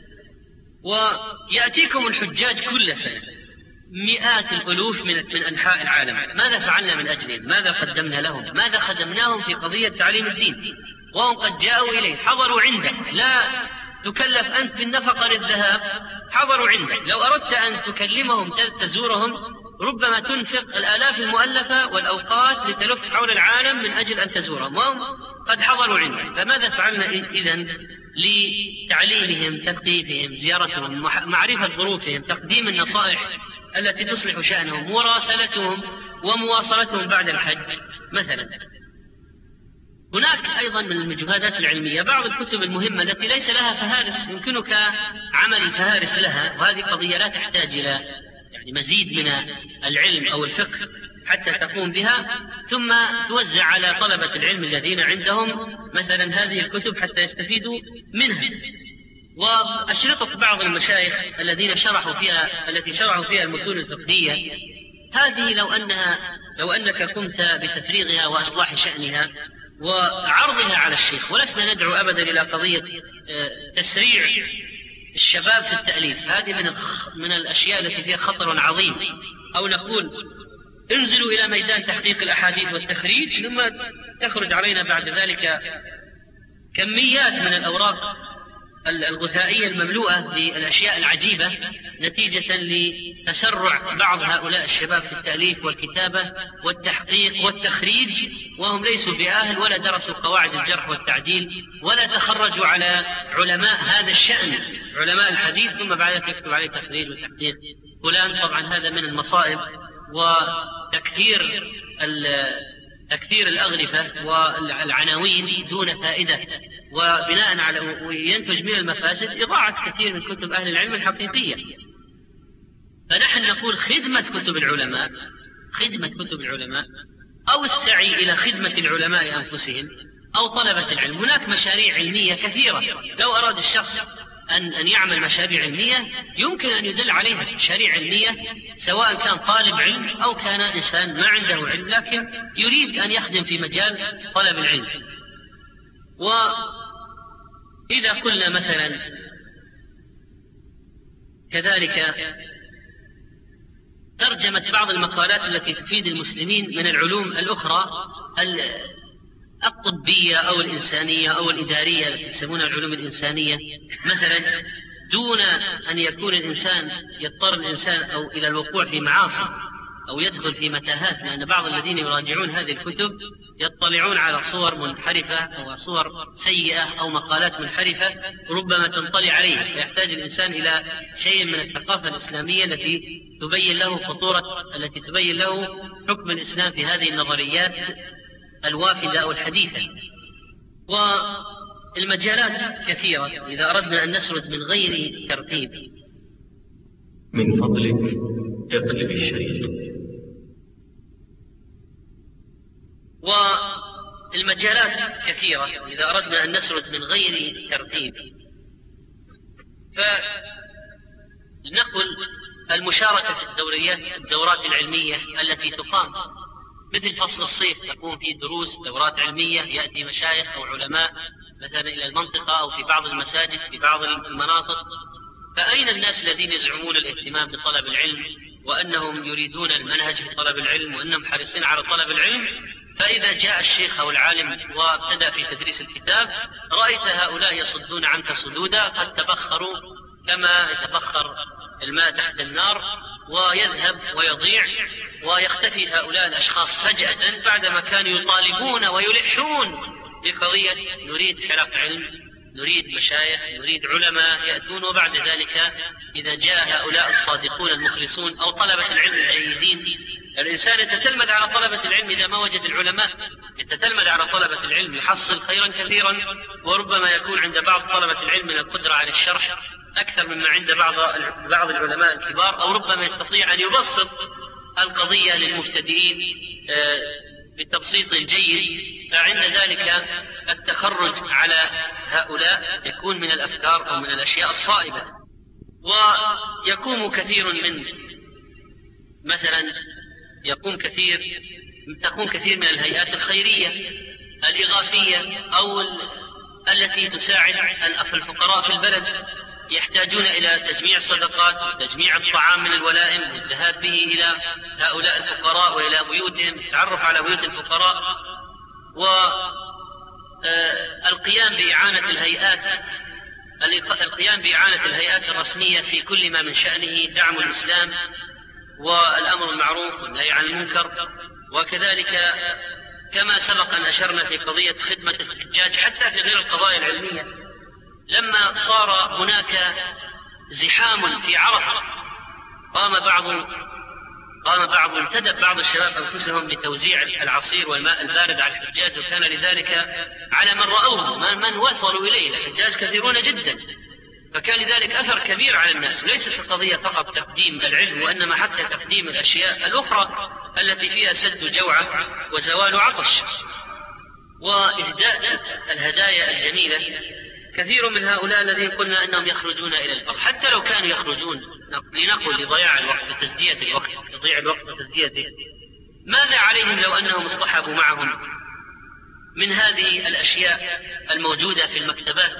Speaker 2: ويأتيكم الحجاج كل سنة مئات الألوف من, من أنحاء العالم. ماذا فعلنا من أجلهم؟ ماذا قدمنا لهم؟ ماذا خدمناهم في قضية تعليم الدين؟ وهم قد جاءوا إليه حضروا عندك، لا تكلف أنت بالنفقة للذهاب، حضروا عندك. لو أردت أن تكلمهم تزورهم ربما تنفق الآلاف المؤلفة والأوقات لتلف حول العالم من أجل أن تزورهم وهم قد حضروا عندك. فماذا فعلنا إذن لتعليمهم، تثقيفهم، زيارتهم، معرفة ظروفهم، تقديم النصائح التي تصلح شأنهم، مراسلتهم ومواصلتهم بعد الحج مثلا. هناك أيضا من المجهودات العلمية بعض الكتب المهمة التي ليس لها فهارس يمكنك عمل الفهارس لها، وهذه قضية لا تحتاج إلى يعني مزيد من العلم أو الفقه حتى تقوم بها، ثم توزع على طلبة العلم الذين عندهم مثلا هذه الكتب حتى يستفيدوا منها. وأشرطة بعض المشايخ الذين شرحوا فيها التي شرحوا فيها المتون الفقهية هذه لو أنها لو أنك قمت بتفريغها وإصلاح شأنها وعرضها على الشيخ. ولسنا ندعو أبدا إلى قضية تسريع الشباب في التأليف، هذه من من الأشياء التي فيها خطر عظيم. أو نقول انزلوا إلى ميدان تحقيق الأحاديث والتخريج ثم تخرج علينا بعد ذلك كميات من الأوراق الغثائية المملوءة بالأشياء العجيبة نتيجة لتسرع بعض هؤلاء الشباب في التأليف والكتابة والتحقيق والتخريج وهم ليسوا بأهل ولا درسوا قواعد الجرح والتعديل ولا تخرجوا على علماء هذا الشأن علماء الحديث ثم بعد ذلك يكتب عليه تخريج وتحقيق فلان. طبعا هذا من المصائب وتكثير تكثير الأغلفة والعناوين دون فائدة، وبناء على وينتج من المفاسد إضاعة كثير من كتب أهل العلم الحقيقية. فنحن نقول خدمة كتب العلماء خدمة كتب العلماء أو السعي إلى خدمة العلماء أنفسهم أو طلبة العلم. هناك مشاريع علمية كثيرة لو أراد الشخص أن أن يعمل مشاريع علمية يمكن أن يدل عليها، مشاريع علمية سواء كان طالب علم أو كان إنسان ما عنده علم لكن يريد أن يخدم في مجال طلب العلم. وإذا قلنا مثلا كذلك ترجمة بعض المقالات التي تفيد المسلمين من العلوم الأخرى الطبية أو الإنسانية أو الإدارية التي يسمونها العلوم الإنسانية مثلا، دون أن يكون الإنسان يضطر الإنسان أو إلى الوقوع في معاصي أو يدخل في متاهات، لأن بعض الذين يراجعون هذه الكتب يطلعون على صور منحرفة أو صور سيئة أو مقالات منحرفة ربما تنطلع عليها، فيحتاج الإنسان إلى شيء من الثقافة الإسلامية التي تبين له خطورة التي تبين له حكم الإسلام في هذه النظريات الوافدة أو الحديثة. والمجالات كثيرة إذا أردنا أن نسرد من غير ترتيب.
Speaker 1: من فضلك اقلب الشريط.
Speaker 2: والمجالات كثيرة إذا أردنا أن نسرد من غير ترتيب. فلنقل المشاركة في الدوريات الدورات العلمية التي تقام مثل فصل الصيف تكون فيه دروس دورات علمية، يأتي مشايخ أو علماء مثلا إلى المنطقة أو في بعض المساجد في بعض المناطق. فأين الناس الذين يزعمون الاهتمام بطلب العلم وأنهم يريدون المنهج في طلب العلم وأنهم حريصين على طلب العلم؟ فإذا جاء الشيخ أو العالم وابتدأ في تدريس الكتاب رأيت هؤلاء يصدون عنك صدودا قد تبخروا كما يتبخر الماء تحت النار ويذهب ويضيع ويختفي هؤلاء الأشخاص فجأة بعدما كانوا يطالبون ويلحون بقضية نريد حلق علم، نريد مشايخ، نريد علماء يأتون. وبعد ذلك إذا جاء هؤلاء الصادقون المخلصون أو طلبة العلم الجيدين، الإنسان يتتلمذ على طلبة العلم إذا ما وجد العلماء يتتلمذ على طلبة العلم يحصل خيرا كثيرا، وربما يكون عند بعض طلبة العلم من القدرة على الشرح أكثر مما عند بعض بعض العلماء الكبار، أو ربما يستطيع أن يبسط القضية للمبتدئين بالتبسيط الجيد، فعند ذلك التخرج على هؤلاء يكون من الأفكار أو من الأشياء الصائبة. ويقوم كثير من مثلا يقوم كثير تقوم كثير من الهيئات الخيرية الإغاثية أو التي تساعد الفقراء في البلد، يحتاجون إلى تجميع صدقات وتجميع الطعام من الولائم والذهاب به إلى هؤلاء الفقراء وإلى بيوتهم، التعرف على بيوت الفقراء، والقيام بإعانة الهيئات القيام بإعانة الهيئات الرسمية في كل ما من شأنه دعم الإسلام والأمر بالمعروف والنهي عن المنكر. وكذلك كما سبق أن أشرنا في قضية خدمة الحجاج حتى في غير القضايا العلمية، لما صار هناك زحام في عرفة قام بعض قام بعض انتدب بعض الشباب أنفسهم بتوزيع العصير والماء البارد على الحجاج، وكان لذلك على من رأوه من وصلوا إليه، الحجاج كثيرون جدا، فكان لذلك أثر كبير على الناس. وليست القضية فقط تقديم العلم، وإنما حتى تقديم الأشياء الأخرى التي فيها سد جوعة وزوال عطش وإهداء الهدايا الجميلة. كثير من هؤلاء الذين قلنا أنهم يخرجون إلى البر حتى لو كانوا يخرجون لنقل لضياع الوقت وتسدية الوقت لضياع الوقت وتسديته، ماذا عليهم لو أنهم اصطحبوا معهم من هذه الأشياء الموجودة في المكتبات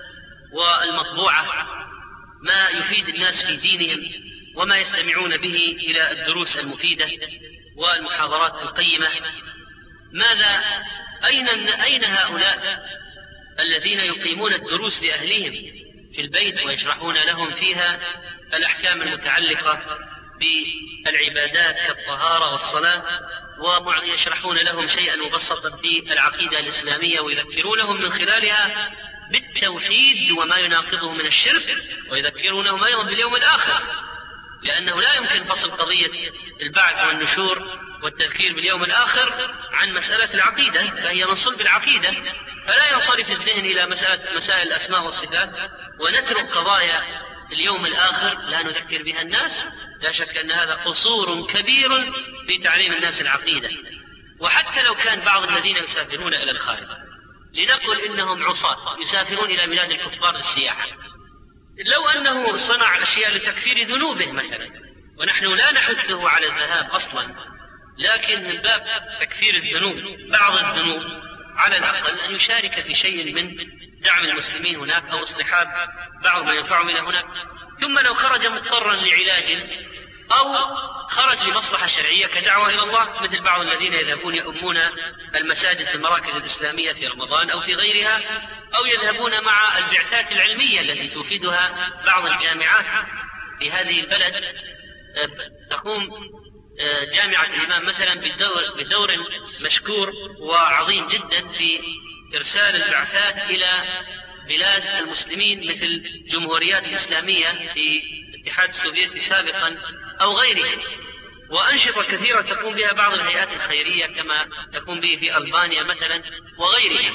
Speaker 2: والمطبوعة ما يفيد الناس في دينهم وما يستمعون به إلى الدروس المفيدة والمحاضرات القيمة؟ ماذا أين أين هؤلاء الذين يقيمون الدروس لأهلهم في البيت ويشرحون لهم فيها الأحكام المتعلقة بالعبادات كالطهارة والصلاة، ويشرحون لهم شيئا مبسطا في العقيدة الإسلامية ويذكرونهم من خلالها بالتوحيد وما يناقضه من الشرك، ويذكرونهم أيضا باليوم الآخر، لأنه لا يمكن فصل قضية البعث والنشور والتذكير باليوم الآخر عن مسألة العقيدة، فهي من صلب العقيدة، فلا ينصرف الذهن إلى مسألة مسائل الأسماء والصفات ونترك قضايا اليوم الآخر لا نذكر بها الناس. لا شك أن هذا قصور كبير في تعليم الناس العقيدة. وحتى لو كان بعض الذين يسافرون إلى الخارج، لنقل إنهم عصاة يسافرون إلى بلاد الكفار للسياحة، لو أنه صنع أشياء لتكفير ذنوبه مثلا، ونحن لا نحثه على الذهاب أصلا، لكن من باب تكفير الذنوب بعض الذنوب على الأقل أن يشارك في شيء من دعم المسلمين هناك أو اصطحاب بعض ما ينفعهم إلى هناك. ثم لو خرج مضطرا لعلاج أو خرج لمصلحة شرعية كدعوة إلى الله، مثل بعض الذين يذهبون يؤمون المساجد في المراكز الإسلامية في رمضان أو في غيرها، أو يذهبون مع البعثات العلمية التي توفدها بعض الجامعات في هذه البلد. تقوم جامعة الإمام مثلا بدور, بدور مشكور وعظيم جدا في إرسال البعثات إلى بلاد المسلمين مثل الجمهوريات الإسلامية في الاتحاد السوفيتي سابقا أو غيرها، وأنشطة كثيرة تقوم بها بعض الهيئات الخيرية كما تقوم به في ألبانيا مثلا وغيرها.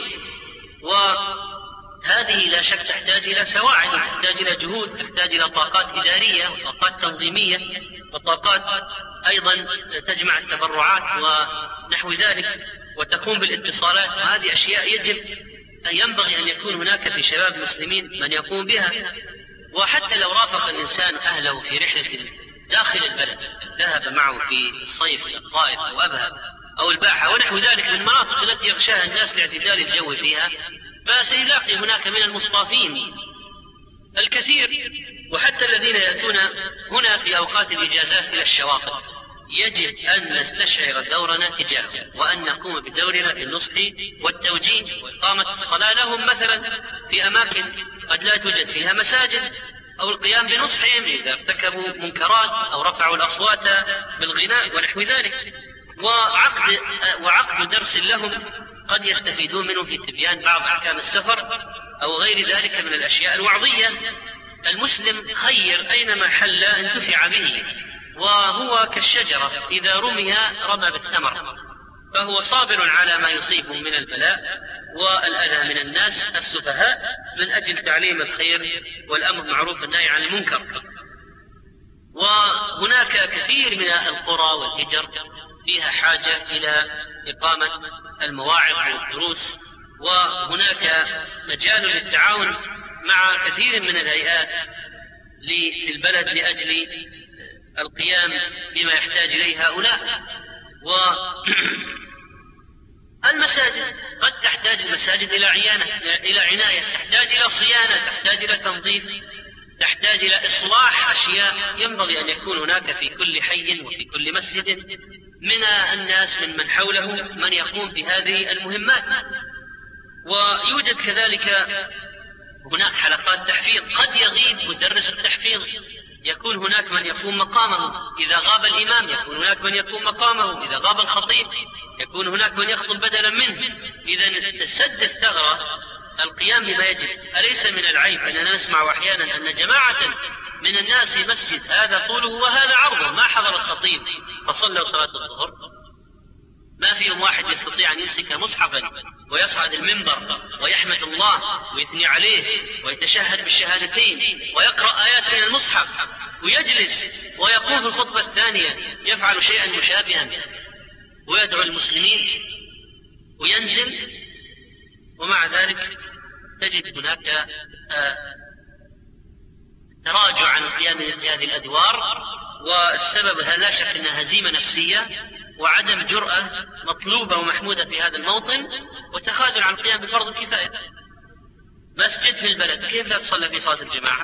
Speaker 2: وهذه لا شك تحتاج إلى سواعد وتحتاج إلى جهود، تحتاج إلى طاقات إدارية وطاقات تنظيمية وطاقات أيضا تجمع التبرعات ونحو ذلك، وتقوم بالاتصالات. وهذه أشياء يجب أن ينبغي أن يكون هناك في شباب المسلمين من يقوم بها. وحتى لو رافق الإنسان أهله في رحلة داخل البلد، ذهب معه في الصيف إلى الطائف أو أبها أو الباحة ونحو ذلك من المناطق التي يغشاها الناس لاعتدال الجو فيها، فسيلاقي هناك من المصطافين الكثير. وحتى الذين يأتون هنا في أوقات الإجازات إلى الشواطئ يجب أن نستشعر دورنا تجاههم، وأن نقوم بدورنا في النصح والتوجيه وإقامة الصلاة لهم مثلا في أماكن قد لا توجد فيها مساجد، أو القيام بنصحهم إذا ارتكبوا منكرات أو رفعوا الأصوات بالغناء ونحو ذلك، وعقد, وعقد درس لهم قد يستفيدون منه في تبيان بعض أحكام السفر أو غير ذلك من الأشياء الوعظية. المسلم خير أينما حل انتفع به، وهو كالشجرة إذا رمي رمى بالثمر، فهو صابر على ما يصيبه من البلاء والأذى من الناس السفهاء من أجل تعليم الخير والأمر بالمعروف والنهي عن المنكر. وهناك كثير من القرى والهجر فيها حاجة إلى إقامة المواعظ والدروس، وهناك مجال للتعاون مع كثير من الهيئات للبلد لأجل القيام بما يحتاج إليه هؤلاء. والمساجد قد تحتاج المساجد إلى عيانة إلى عناية، تحتاج إلى صيانة، تحتاج إلى تنظيف، تحتاج إلى إصلاح أشياء. ينبغي أن يكون هناك في كل حي وفي كل مسجد من الناس من من حوله من يقوم بهذه المهمات. ويوجد كذلك هناك حلقات تحفيظ، قد يغيب مدرس التحفيظ، يكون هناك من يقوم مقامه. إذا غاب الإمام يكون هناك من يقوم مقامه، إذا غاب الخطيب يكون هناك من يخطب بدلا منه. إذا سد الثغرة القيام بما يجب. أليس من العيب أننا نسمع أحيانا أن جماعة من الناس في مسجد هذا طوله وهذا عرضه ما حضر الخطيب فصلوا صلاة الظهر، ما فيهم واحد يستطيع أن يمسك مصحفا ويصعد المنبر ويحمد الله ويثني عليه ويتشهد بالشهادتين ويقرأ آيات من المصحف ويجلس ويقوم في الخطبة الثانية يفعل شيئا مشابها ويدعو المسلمين وينزل، ومع ذلك تجد هناك تراجع عن القيام بهذه الأدوار. والسبب لا شك أنها هزيمة نفسية وعدم جرأة مطلوبة ومحمودة في هذا الموطن، وتخاذل عن القيام بفرض الكفاية. مسجد في البلد كيف لا تصلى في صلاة الجماعة؟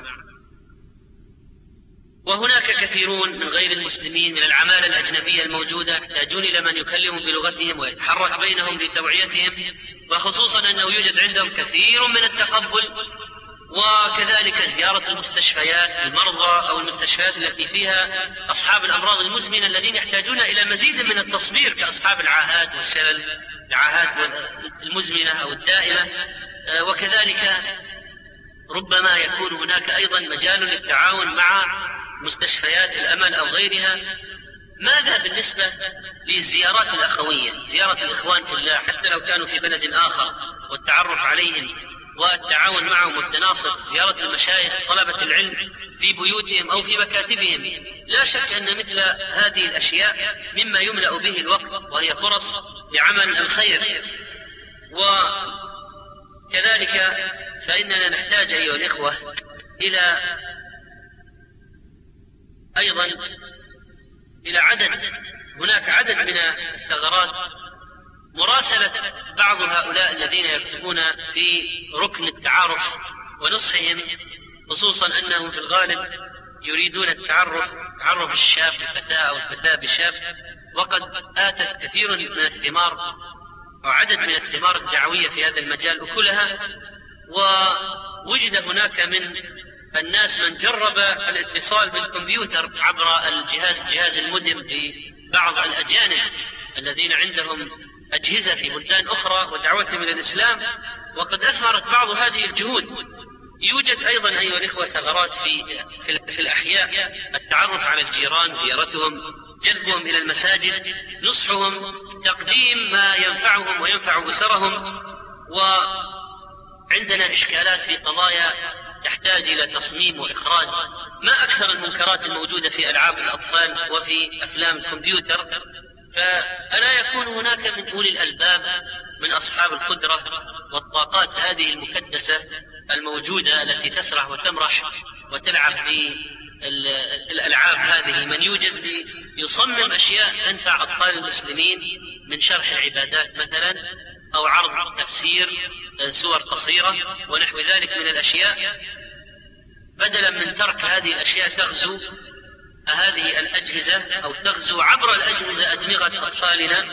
Speaker 2: وهناك كثيرون من غير المسلمين من العمالة الأجنبية الموجودة يحتاجون إلى من يكلمهم بلغتهم ويتحرك بينهم لتوعيتهم، وخصوصا أنه يوجد عندهم كثير من التقبل. وكذلك زيارة المستشفيات المرضى أو المستشفيات التي فيها أصحاب الأمراض المزمنة الذين يحتاجون إلى مزيد من التصبير كأصحاب العاهات والشلل، العاهات المزمنة أو الدائمة. وكذلك ربما يكون هناك أيضا مجال للتعاون مع مستشفيات الأمل أو غيرها. ماذا بالنسبة للزيارات الأخوية، زيارة الإخوان في الله حتى لو كانوا في بلد آخر والتعرف عليهم والتعاون معهم والتناصر، زيارة المشايخ طلبة العلم في بيوتهم أو في مكاتبهم؟ لا شك أن مثل هذه الأشياء مما يملأ به الوقت وهي فرص لعمل الخير. وكذلك فإننا نحتاج أيها الإخوة إلى أيضا إلى عدد هناك عدد من الثغرات، مراسلة بعض هؤلاء الذين يكتبون في ركن التعارف ونصحهم، خصوصا أنهم في الغالب يريدون التعرف تعرف الشاب بالفتاة أو الفتاة بالشاب، وقد آتت كثير من الثمار وعدد من الثمار الدعوية في هذا المجال أكلها. ووجد هناك من الناس من جرب الاتصال بالكمبيوتر عبر الجهاز جهاز المودم لبعض الأجانب الذين عندهم أجهزة في بلدان أخرى ودعوتهم إلى الإسلام، وقد أثمرت بعض هذه الجهود. يوجد أيضا أيها الإخوة ثغرات في, في الأحياء، التعرف على الجيران، زيارتهم، جلبهم إلى المساجد، نصحهم، تقديم ما ينفعهم وينفع أسرهم. وعندنا إشكالات في قضايا تحتاج إلى تصميم وإخراج. ما أكثر المنكرات الموجودة في ألعاب الأطفال وفي أفلام الكمبيوتر، فألا يكون هناك من أولي الألباب من أصحاب القدرة والطاقات هذه المكدسة الموجودة التي تسرح وتمرح وتلعب بالألعاب هذه، من يوجد يصمم أشياء تنفع أطفال المسلمين من شرح العبادات مثلا، أو عرض تفسير سور قصيرة ونحو ذلك من الأشياء، بدلا من ترك هذه الأشياء تغزو هذه الأجهزة أو تغزو عبر الأجهزة أدمغة أطفالنا.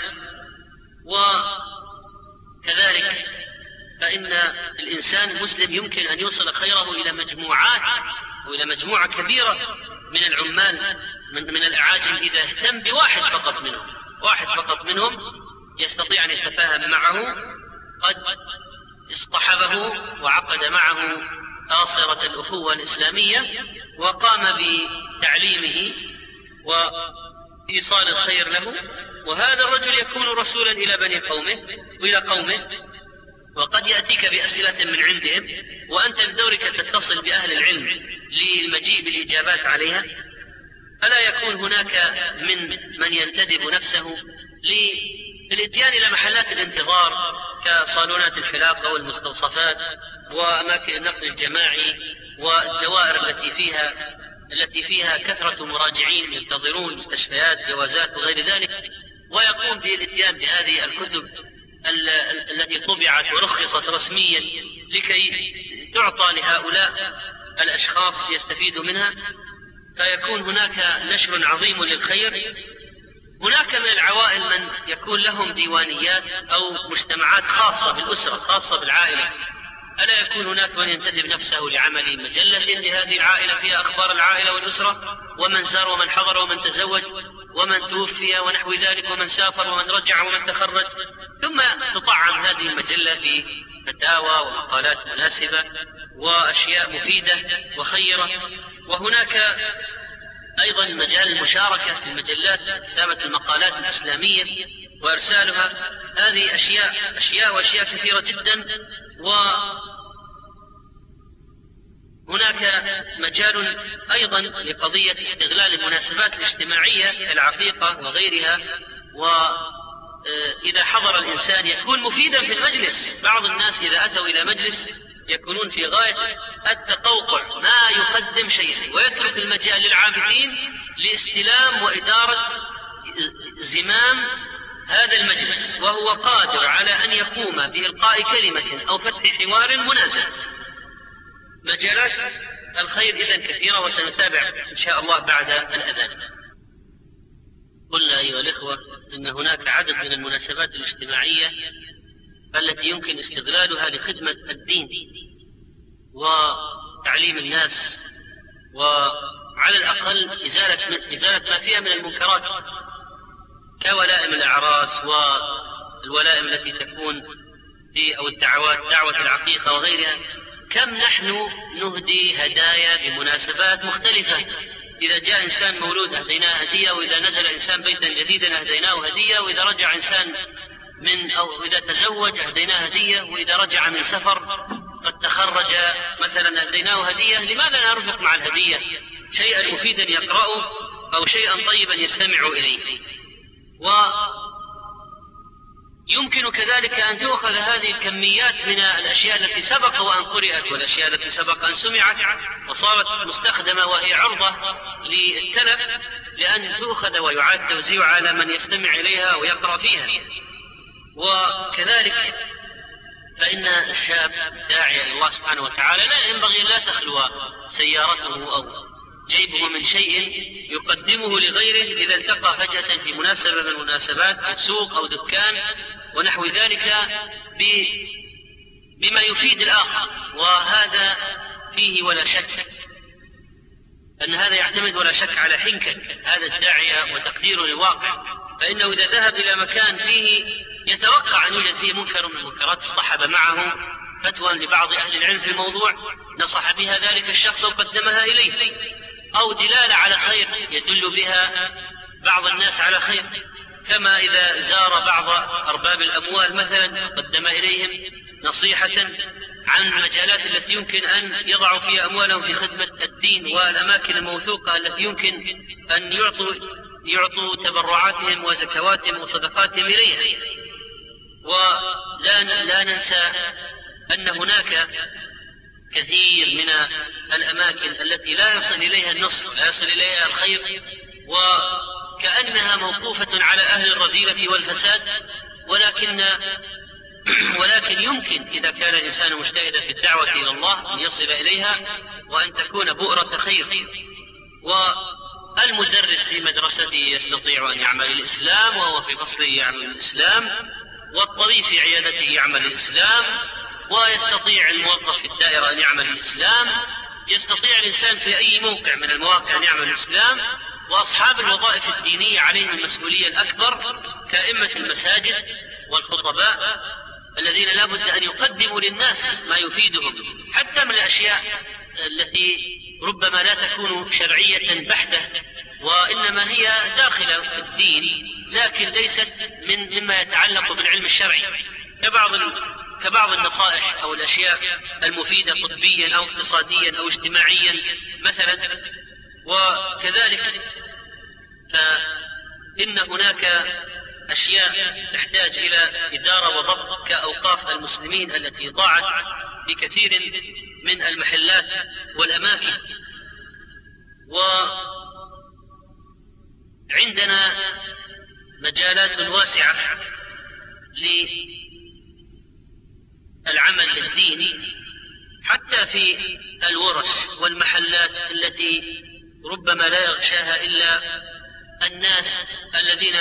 Speaker 2: وكذلك فإن الإنسان المسلم يمكن أن يوصل خيره إلى مجموعات وإلى مجموعة كبيرة من العمال من, من الأعاجم إذا اهتم بواحد فقط منهم، واحد فقط منهم يستطيع أن يتفاهم معه، قد اصطحبه وعقد معه آصرة الأخوة الإسلامية وقام بتعليمه وإيصال الخير له، وهذا الرجل يكون رسولا إلى بني قومه وإلى قومه، وقد يأتيك بأسئلة من عندهم وأنت بدورك تتصل بأهل العلم للمجيء بالإجابات عليها. ألا يكون هناك من من ينتدب نفسه للإتيان إلى محلات الانتظار كصالونات الحلاقة والمستوصفات وأماكن النقل الجماعي والدوائر التي فيها التي فيها كثرة مراجعين ينتظرون مستشفيات جوازات وغير ذلك، ويقوم بالإتيان بهذه الكتب التي طبعت ورخصت رسميا لكي تعطى لهؤلاء الأشخاص يستفيدوا منها، فيكون هناك نشر عظيم للخير. هناك من العوائل من يكون لهم ديوانيات أو مجتمعات خاصة بالأسرة خاصة بالعائلة. ألا يكون هناك من ينتدب نفسه لعمل مجلة لهذه العائلة فيها أخبار العائلة والأسرة ومن زار ومن حضر ومن تزوج ومن توفي ونحو ذلك ومن سافر ومن رجع ومن تخرج، ثم تطعم هذه المجلة بفتاوى ومقالات مناسبة وأشياء مفيدة وخيرة. وهناك أيضا مجال المشاركة في المجلات، كتابة المقالات الإسلامية وإرسالها، هذه أشياء أشياء وأشياء كثيرة جدا. وهناك مجال أيضا لقضية استغلال المناسبات الاجتماعية كالعقيقة وغيرها، وإذا حضر الإنسان يكون مفيدا في المجلس. بعض الناس إذا أتوا إلى مجلس يكونون في غاية التقوقع، ما يقدم شيئا ويترك المجال للعابثين لاستلام وإدارة زمام هذا المجلس، وهو قادر على أن يقوم بإلقاء كلمة أو فتح حوار مناسب. مجالات الخير إذن كثيرة، وسنتابع إن شاء الله بعد الأذان. قلنا أيها الإخوة أن هناك عدد من المناسبات الاجتماعية التي يمكن استغلالها لخدمة الدين وتعليم الناس، وعلى الأقل إزالة إزالة ما فيها من المنكرات كولائم الأعراس والولائم التي تكون في أو الدعوات دعوة العقيقة وغيرها. كم نحن نهدي هدايا بمناسبات مختلفة، إذا جاء إنسان مولود أهديناه هدية، وإذا نزل إنسان بيتا جديدا أهديناه هدية، وإذا رجع إنسان من أو إذا تزوج أهديناه هدية، وإذا رجع من سفر قد تخرج مثلا أهديناه هدية. لماذا لا نرفق مع الهدية شيئا مفيدا يقرأه أو شيئا طيبا يستمع إليه؟ ويمكن كذلك أن تؤخذ هذه الكميات من الأشياء التي سبق وأن قرأت والأشياء التي سبق أن سمعت وصارت مستخدمة وهي عرضة للتلف، لأن تؤخذ ويعاد توزيع على من يستمع إليها ويقرأ فيها. وكذلك فإن الشاب داعي إلى الله سبحانه وتعالى لا ينبغي أن لا تخلو سيارته أو جيبه من شيء يقدمه لغيره إذا التقى فجأة في مناسبة من المناسبات أو سوق أو دكان ونحو ذلك بما يفيد الآخر. وهذا فيه ولا شك أن هذا يعتمد ولا شك على حنكة هذا الداعية وتقديره للواقع، فإنه إذا ذهب إلى مكان فيه يتوقع أن يوجد فيه منكر من المنكرات اصطحب معه فتوى لبعض أهل العلم في الموضوع نصح بها ذلك الشخص وقدمها إليه، أو دلالة على خير يدل بها بعض الناس على خير، كما إذا زار بعض أرباب الأموال مثلا قدم إليهم نصيحة عن المجالات التي يمكن أن يضعوا فيها أموالهم في خدمة الدين والأماكن الموثوقة التي يمكن أن يعطوا يعطوا تبرعاتهم وزكواتهم وصدقاتهم إليها. ولا لا ننسى أن هناك كثير من الأماكن التي لا يصل إليها النصر لا يصل إليها الخير، وكأنها موقوفة على أهل الرذيلة والفساد، ولكن ولكن يمكن إذا كان الإنسان مجتهدا في الدعوة إلى الله أن يصل إليها وأن تكون بؤرة خير. والمدرس في مدرسته يستطيع أن يعمل الإسلام وهو في فصله يعمل الإسلام، والطبيب في عيادته يعمل الإسلام، ويستطيع الموظف في الدائرة أن يعمل الإسلام، يستطيع الإنسان في أي موقع من المواقع أن يعمل الإسلام. وأصحاب الوظائف الدينية عليهم المسؤولية الأكبر كأئمة المساجد والخطباء الذين لا بد أن يقدموا للناس ما يفيدهم حتى من الأشياء التي ربما لا تكون شرعية بحتة، وإنما هي داخل الدين لكن ليست من مما يتعلق بالعلم الشرعي، كبعض كبعض النصائح أو الأشياء المفيدة طبيا أو اقتصاديا أو اجتماعيا مثلا. وكذلك فإن هناك أشياء تحتاج إلى إدارة وضبط كأوقاف المسلمين التي ضاعت في كثير من المحلات والأماكن. وعندنا مجالات واسعة للعمل الديني حتى في الورش والمحلات التي ربما لا يغشاها إلا الناس الذين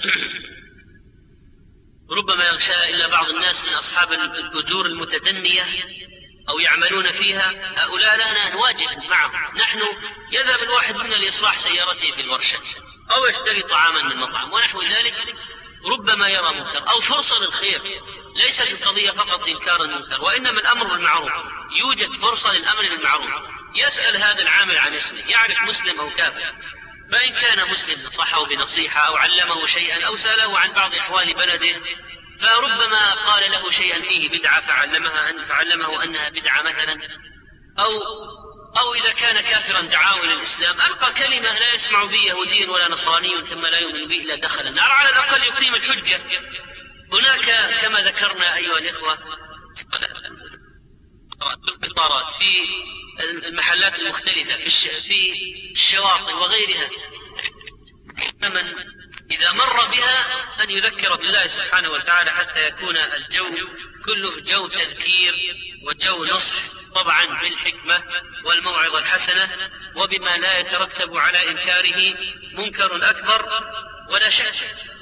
Speaker 2: ربما يغشاها إلا بعض الناس من أصحاب الأجور المتدنية أو يعملون فيها. هؤلاء لنا نواجه معهم. نحن يذهب الواحد منا لإصلاح سيارته في الورشة أو يشتري طعاما من مطعم ونحو ذلك، ربما يرى منكر أو فرصة للخير. ليست القضية فقط إنكار المنكر، وإنما الأمر بالمعروف. يوجد فرصة للأمر بالمعروف. يسأل هذا العامل عن اسمه، يعرف مسلم أو كافر، فإن كان مسلم نصحه بنصيحة أو علمه شيئا أو سأله عن بعض أحوال بلده، فربما قال له شيئا فيه بدعة فعلمها أن فعلمه أنها بدعة مثلا، أو أو إذا كان كافرا دعاه إلى الإسلام، ألقى كلمة لا يسمع به يهودي ولا نصراني ثم لا يؤمن به إلا دخل النار، على الأقل يقيم الحجة. هناك كما ذكرنا أيها الإخوة القطارات في المحلات المختلفة في الشواطئ وغيرها، من إذا مر بها أن يذكر بالله سبحانه وتعالى حتى يكون الجو كله جو تذكير وجو نصح، طبعا بالحكمة والموعظة الحسنة وبما لا يترتب على إنكاره منكر أكبر ولا شك.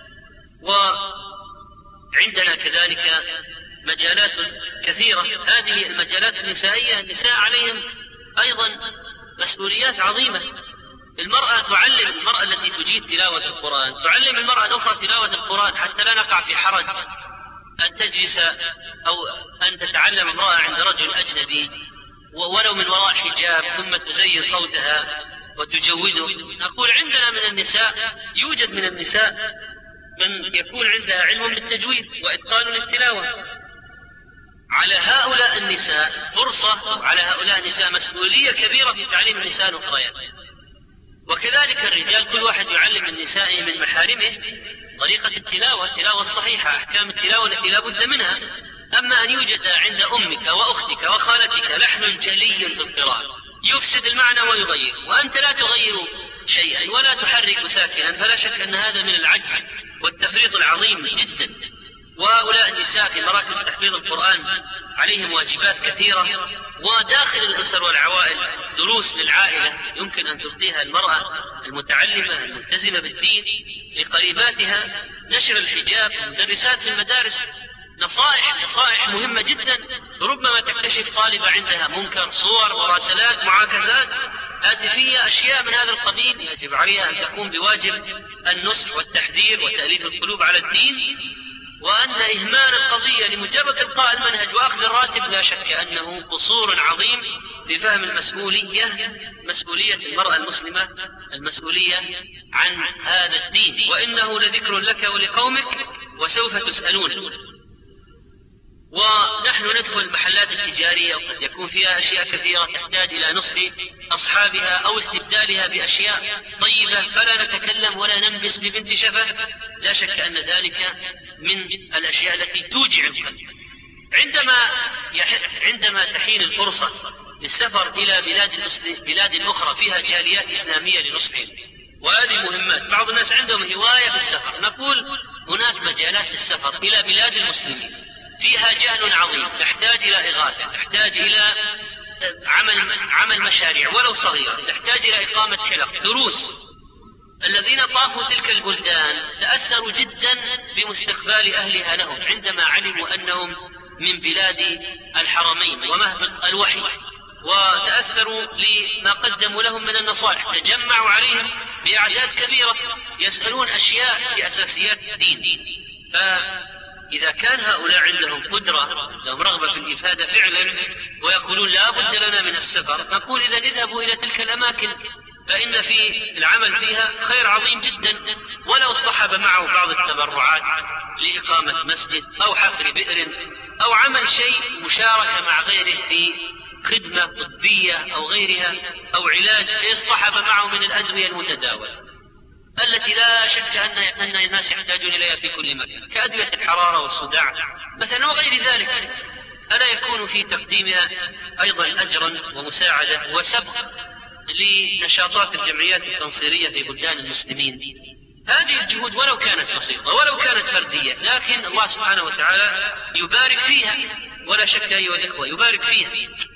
Speaker 2: وعندنا كذلك مجالات كثيرة. هذه المجالات النسائية النساء عليهم أيضا مسؤوليات عظيمة. المرأة تعلم، المرأة التي تجيد تلاوة القرآن تعلم المرأة الأخرى تلاوة القرآن حتى لا نقع في حرج أن تجلس أو أن تتعلم امرأة عند رجل أجنبي ولو من وراء حجاب ثم تزين صوتها وتجوده. نقول عندنا من النساء، يوجد من النساء من يكون عندها علم بالتجويد وإتقان للتلاوة. على هؤلاء النساء فرصة، وعلى هؤلاء النساء مسؤولية كبيرة في تعليم النساء الأخريات. وكذلك الرجال كل واحد يعلم النساء من محارمه طريقة التلاوة، التلاوة الصحيحة، أحكام التلاوة التي لا بد منها. أما أن يوجد عند أمك وأختك وخالتك لحن جلي في القراءة يفسد المعنى ويغير، وأنت لا تغير شيئا ولا تحرك ساكنا، فلا شك أن هذا من العجز والتفريط العظيم جدا. وهؤلاء النساء في مراكز تحفيظ القرآن عليهم واجبات كثيرة، وداخل الأسر والعوائل دروس للعائلة يمكن أن تلقيها المرأة المتعلمة الملتزمة بالدين لقريباتها، نشر الحجاب، مدرسات في المدارس، نصائح نصائح مهمة جدا. ربما تكتشف طالبة عندها منكر، صور، مراسلات، معاكسات هاتفية، أشياء من هذا القبيل يجب عليها أن تقوم بواجب النصح والتحذير وتأليف القلوب على الدين. وأن إهمال القضية لمجرد إلقاء المنهج وأخذ الراتب لا شك أنه قصور عظيم بفهم المسؤولية، مسؤولية المرأة المسلمة، المسؤولية عن هذا الدين. وإنه لذكر لك ولقومك وسوف تسألون. ونحن ندخل المحلات التجارية وقد يكون فيها أشياء كثيرة تحتاج إلى نصح أصحابها أو استبدالها بأشياء طيبة، فلا نتكلم ولا ننبس ببنت شفة. لا شك أن ذلك من الأشياء التي توجع القلب. عندما عندما تحين الفرصة للسفر إلى بلاد المسلم بلاد أخرى فيها جاليات إسلامية لنصحهم، وهذه مهمات. بعض الناس عندهم هواية بالسفر، نقول هناك مجالات للسفر إلى بلاد المسلمين فيها جهل عظيم، تحتاج إلى إغاثة، تحتاج إلى عمل عمل مشاريع ولو صغيرة، تحتاج إلى إقامة حلق، دروس. الذين طافوا تلك البلدان تأثروا جدا بمستقبال أهلها لهم عندما علموا أنهم من بلاد الحرمين ومهبط الوحي، وتأثروا لما قدموا لهم من النصائح، تجمعوا عليهم بأعداد كبيرة يسألون أشياء في أساسيات الدين. فإذا كان هؤلاء عندهم قدرة، لهم رغبة في الإفادة فعلا، ويقولون لا بد لنا من السفر، نقول إذا اذهبوا إلى تلك الأماكن فإن في العمل فيها خير عظيم جدا، ولو صحب معه بعض التبرعات لإقامة مسجد أو حفر بئر أو عمل شيء مشاركة مع غيره في خدمة طبية أو غيرها أو علاج يصطحب معه من الأدوية المتداولة التي لا شك أن أن الناس يحتاجون إليها في كل مكان كأدوية الحرارة والصداع مثلا وغير ذلك، ألا يكون في تقديمها أيضا أجرا ومساعدة وسبق لنشاطات الجمعيات التنصيرية في بلدان المسلمين؟ هذه الجهود ولو كانت بسيطة ولو كانت فردية، لكن الله سبحانه وتعالى يبارك فيها ولا شك أيها الإخوة يبارك فيها.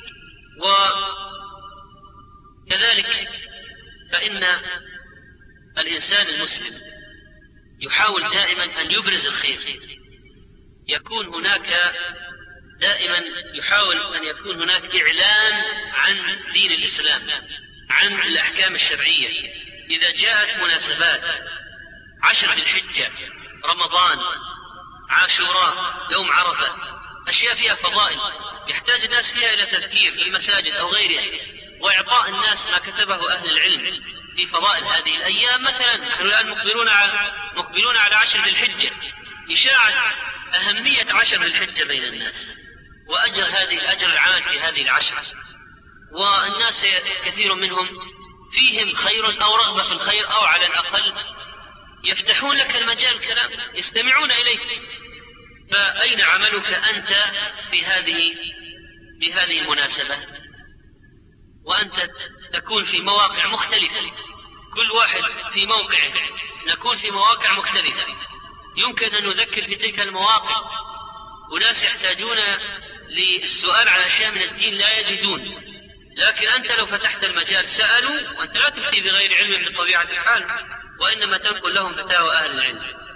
Speaker 2: وكذلك فإن الإنسان المسلم يحاول دائما أن يبرز الخير، يكون هناك دائما يحاول أن يكون هناك إعلان عن دين الإسلام، عن الأحكام الشرعية. إذا جاءت مناسبات عشر ذي الحجة، رمضان، عاشوراء، يوم عرفة، أشياء فيها فضائل يحتاج الناس فيها إلى تذكير في المساجد أو غيرها، وإعطاء الناس ما كتبه أهل العلم في فضائل هذه الأيام. مثلا نحن الآن مقبلون على مقبلون على عشر ذي الحجة، إشاعة أهمية عشر ذي الحجة بين الناس وأجر هذه الأجر العام في هذه العشر، والناس كثير منهم فيهم خير أو رغبة في الخير أو على الأقل يفتحون لك المجال الكلام يستمعون إليك. فأين عملك أنت في هذه في هذه المناسبة وأنت تكون في مواقع مختلفة، كل واحد في موقعه، نكون في مواقع مختلفة، يمكن أن نذكر في تلك المواقع وناس يحتاجون للسؤال عن أشياء من الدين لا يجدون، لكن أنت لو فتحت المجال سألوا وأنت لا تفتي بغير علم بطبيعة الحال، وإنما تنقل لهم فتاوى أهل العلم.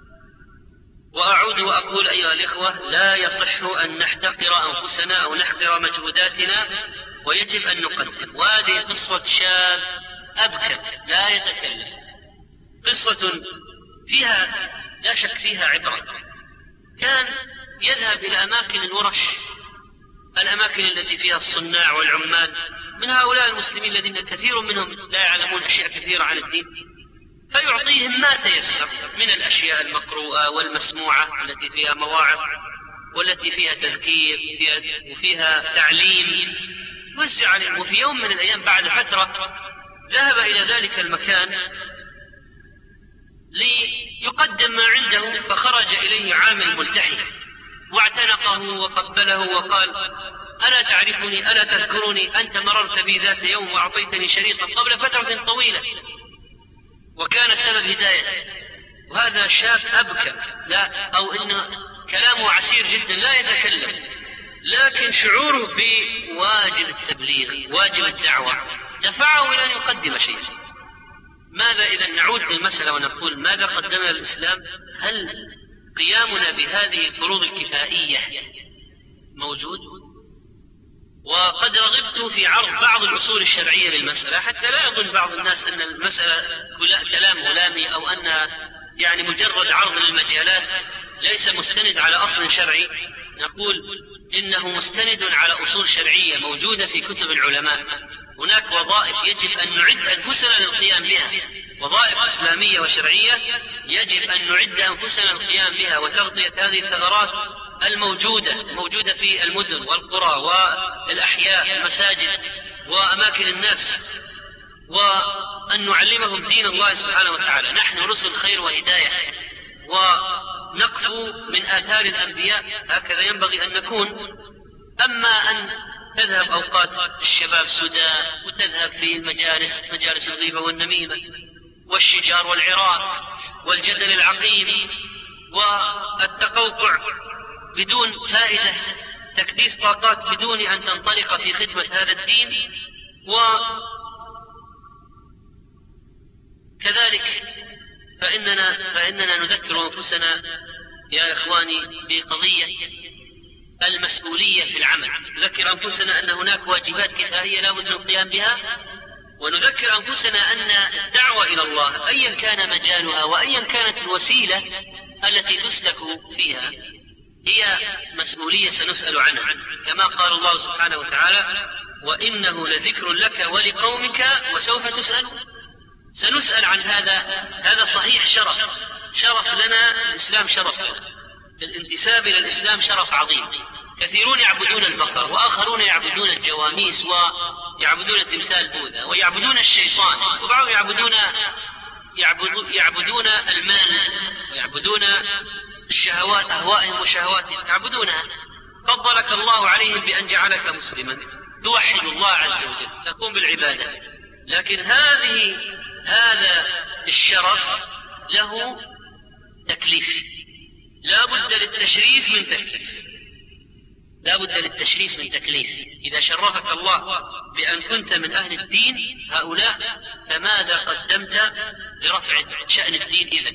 Speaker 2: وأعود وأقول أيها الإخوة لا يصح أن نحتقر أنفسنا أو نحقر مجهوداتنا، ويجب أن نقدم. وهذه قصة شاب أبكر لا يتكلم، قصة فيها لا شك فيها عبرة. كان يذهب إلى أماكن الورش، الأماكن التي فيها الصناع والعمال من هؤلاء المسلمين الذين كثير منهم لا يعلمون أشياء كثيرة عن الدين، فيعطيهم ما تيسر من الأشياء المقروءة والمسموعة التي فيها مواعظ والتي فيها تذكير وفيها تعليم، وزع عليهم. وفي يوم من الأيام بعد فترة ذهب إلى ذلك المكان ليقدم ما عنده، فخرج إليه عامل ملتحي واعتنقه وقبله وقال: ألا تعرفني؟ ألا تذكرني؟ أنت مررت بي ذات يوم وأعطيتني شريطا قبل فترة طويلة. وكان سبب هدايته. وهذا شاب أبكر، لا أو إن كلامه عسير جدا لا يتكلم، لكن شعوره بواجب التبليغ واجب الدعوة دفعه إلى أن يقدم شيئا. ماذا إذا نعود للمسألة ونقول ماذا قدمنا الإسلام؟ هل قيامنا بهذه الفروض الكفائية موجود؟ وقد رغبت في عرض بعض الأصول الشرعية للمسألة حتى لا يظن بعض الناس أن المسألة كلام غلامي أو أن يعني مجرد عرض للمجالات ليس مستند على أصل شرعي. نقول إنه مستند على أصول شرعية موجودة في كتب العلماء. هناك وظائف يجب أن نعد أنفسنا للقيام بها، وظائف إسلامية وشرعية يجب أن نعد أنفسنا للقيام بها وتغطية هذه الثغرات الموجودة موجودة في المدن والقرى والأحياء المساجد وأماكن الناس، وأن نعلمهم دين الله سبحانه وتعالى. نحن رسل خير وهداية ونقفو من آثار الأنبياء، هكذا ينبغي أن نكون. أما أن تذهب أوقات الشباب سوداء وتذهب في المجالس مجالس الغيبة والنميمة والشجار والعراق والجدل العقيم والتقوقع بدون فائدة، تكديس طاقات بدون أن تنطلق في خدمة هذا الدين. وكذلك فإننا, فإننا نذكر أنفسنا يا إخواني بقضية المسؤولية في العمل. نذكر أنفسنا أن هناك واجبات كفائية لا بد من القيام بها، ونذكر أنفسنا أن الدعوة إلى الله أيا كان مجالها وأيا كانت الوسيلة التي تسلك فيها هي مسؤولية سنسأل عنها، كما قال الله سبحانه وتعالى: وإنه لذكر لك ولقومك وسوف تسألون. سنسأل عن هذا. هذا صحيح شرف، شرف لنا، الإسلام شرف لنا، الانتساب إلى الإسلام شرف عظيم. كثيرون يعبدون البقر، وآخرون يعبدون الجواميس، ويعبدون تمثال بوذا، ويعبدون الشيطان، وبعضهم يعبدون يعبدون المال، ويعبدون الشهوات، أهوائهم وشهواتهم يعبدونها. فضلك الله عليهم بأن جعلك مسلما توحد الله عز وجل، تقوم بالعبادة. لكن هذه هذا الشرف له تكليف، لا بد للتشريف من تكليف، لا بد للتشريف من تكليف. إذا شرفك الله بأن كنت من أهل الدين هؤلاء، فماذا قدمت لرفع شأن الدين إذا؟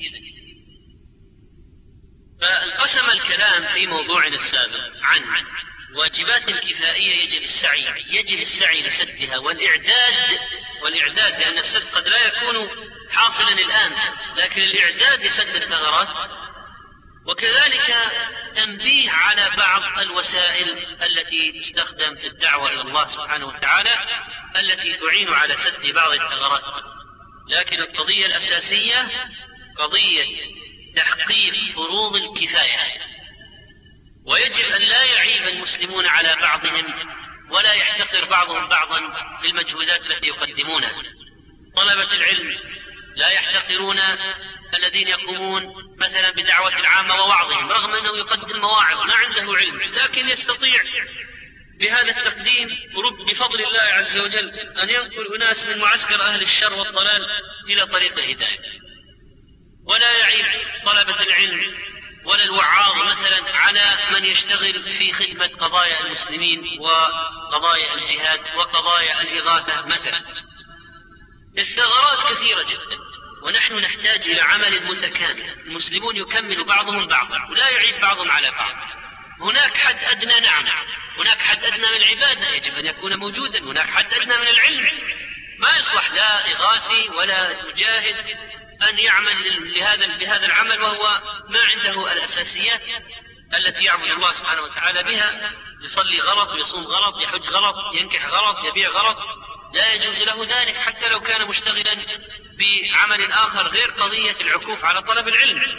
Speaker 2: فانقسم الكلام في موضوعنا السابق عن واجبات كفائية يجب السعي يجب السعي لسدها، والإعداد والإعداد لأن السد قد لا يكون حاصلا الآن، لكن الإعداد لسد الثغرات. وكذلك تنبيه على بعض الوسائل التي تستخدم في الدعوة إلى الله سبحانه وتعالى التي تعين على سد بعض الثغرات. لكن القضية الأساسية قضية تحقيق فروض الكفاية، ويجب أن لا يعيب المسلمون على بعضهم ولا يحتقر بعضهم بعضا بالمجهودات التي يقدمونها. طلبة العلم لا يحتقرون الذين يقومون مثلا بدعوة العامة ووعظهم، رغم أنه يقدم مواعظ ما عنده علم، لكن يستطيع بهذا التقديم بفضل الله عز وجل أن ينقل أناس من معسكر أهل الشر والضلال إلى طريق الهداية. ولا يعيب طلبة العلم ولا الوعاظ مثلا على من يشتغل في خدمة قضايا المسلمين وقضايا الجهاد وقضايا الإغاثة مثلا. الثغرات كثيرة جدا، ونحن نحتاج إلى عمل متكامل، المسلمون يكمل بعضهم بعضا ولا يعيب بعضهم على بعض. هناك حد أدنى، نعم، هناك حد أدنى من العبادة يجب أن يكون موجودا، هناك حد أدنى من العلم. ما يصلح لا إغاثي ولا مجاهد أن يعمل لهذا بهذا العمل وهو ما عنده الأساسيات التي يعبد الله سبحانه وتعالى بها. يصلي غلط، يصوم غلط، يحج غلط، ينكح غلط، يبيع غلط، لا يجوز له ذلك حتى لو كان مشتغلا بعمل آخر غير قضية العكوف على طلب العلم.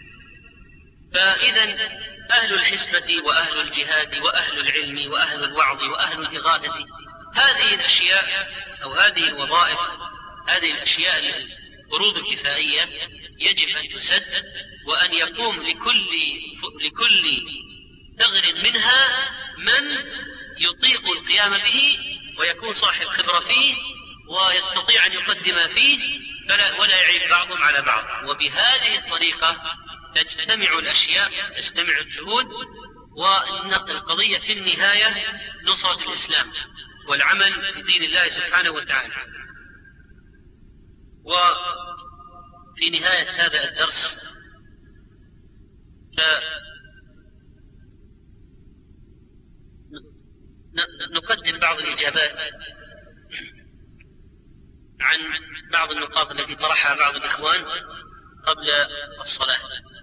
Speaker 2: فإذا أهل الحسبة وأهل الجهاد وأهل العلم وأهل الوعظ وأهل الإغاثة، هذه الأشياء أو هذه الوظائف، هذه الأشياء الفروض الكفائية يجب أن تسد، وأن يقوم لكل لكل ثغر منها من يطيق القيام به ويكون صاحب خبرة فيه ويستطيع أن يقدم فيه، فلا ولا يعيب بعضهم على بعض. وبهذه الطريقة تجتمع الأشياء، تجتمع الجهود، والقضية في النهاية نصرة الإسلام والعمل بدين الله سبحانه وتعالى. وفي نهاية هذا الدرس نقدم بعض الإجابات عن بعض النقاط التي طرحها بعض الإخوان قبل الصلاة.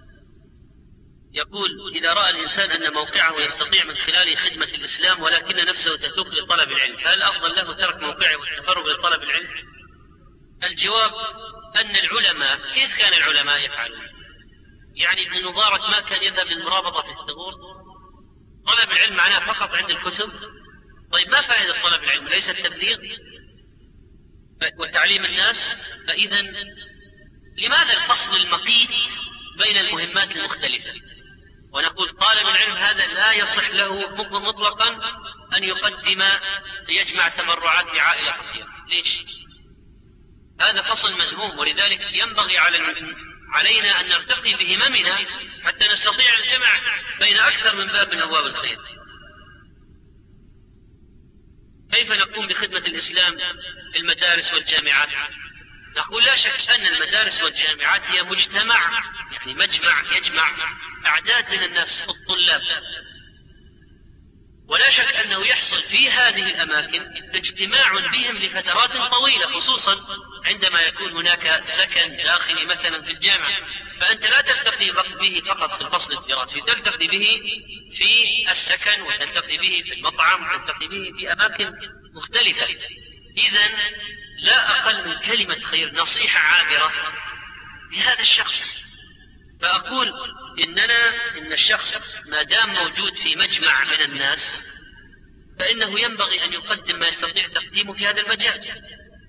Speaker 2: يقول: إذا رأى الإنسان أن موقعه يستطيع من خلاله خدمة الإسلام ولكن نفسه تتوق لطلب العلم، فهل أفضل له ترك موقعه والتفرغ لطلب العلم؟ الجواب أن العلماء كيف كان العلماء يفعلون؟ يعني ابن مبارك ما كان يذهب للمرابطة في الثغور؟ طلب العلم معناه فقط عند الكتب؟ طيب ما فائدة طلب العلم؟ ليس التبليغ وتعليم الناس؟ فإذا لماذا الفصل المقيت بين المهمات المختلفة؟ ونقول طالب العلم هذا لا يصح له مطلقا أن يقدم يجمع تبرعات لعائلة فقيرة. ليش؟ هذا فصل مذموم، ولذلك ينبغي على علينا أن نرتقي بهممنا حتى نستطيع الجمع بين أكثر من باب من أبواب الخير. كيف نقوم بخدمة الإسلام في المدارس والجامعات؟ نقول لا شك أن المدارس والجامعات هي مجتمع، يعني مجمع يجمع أعداد من الناس الطلاب، ولا شك أنه يحصل في هذه الأماكن اجتماع بهم لفترات طويلة، خصوصا عندما يكون هناك سكن داخلي مثلا في الجامعة، فأنت لا تلتقي به فقط في الفصل الدراسي، تلتقي به في السكن، وتلتقي به في المطعم، وتلتقي به في أماكن مختلفة. إذن لا أقل من كلمة خير، نصيحة عابرة لهذا الشخص. فأقول إننا إن الشخص ما دام موجود في مجمع من الناس فإنه ينبغي أن يقدم ما يستطيع تقديمه في هذا المجال.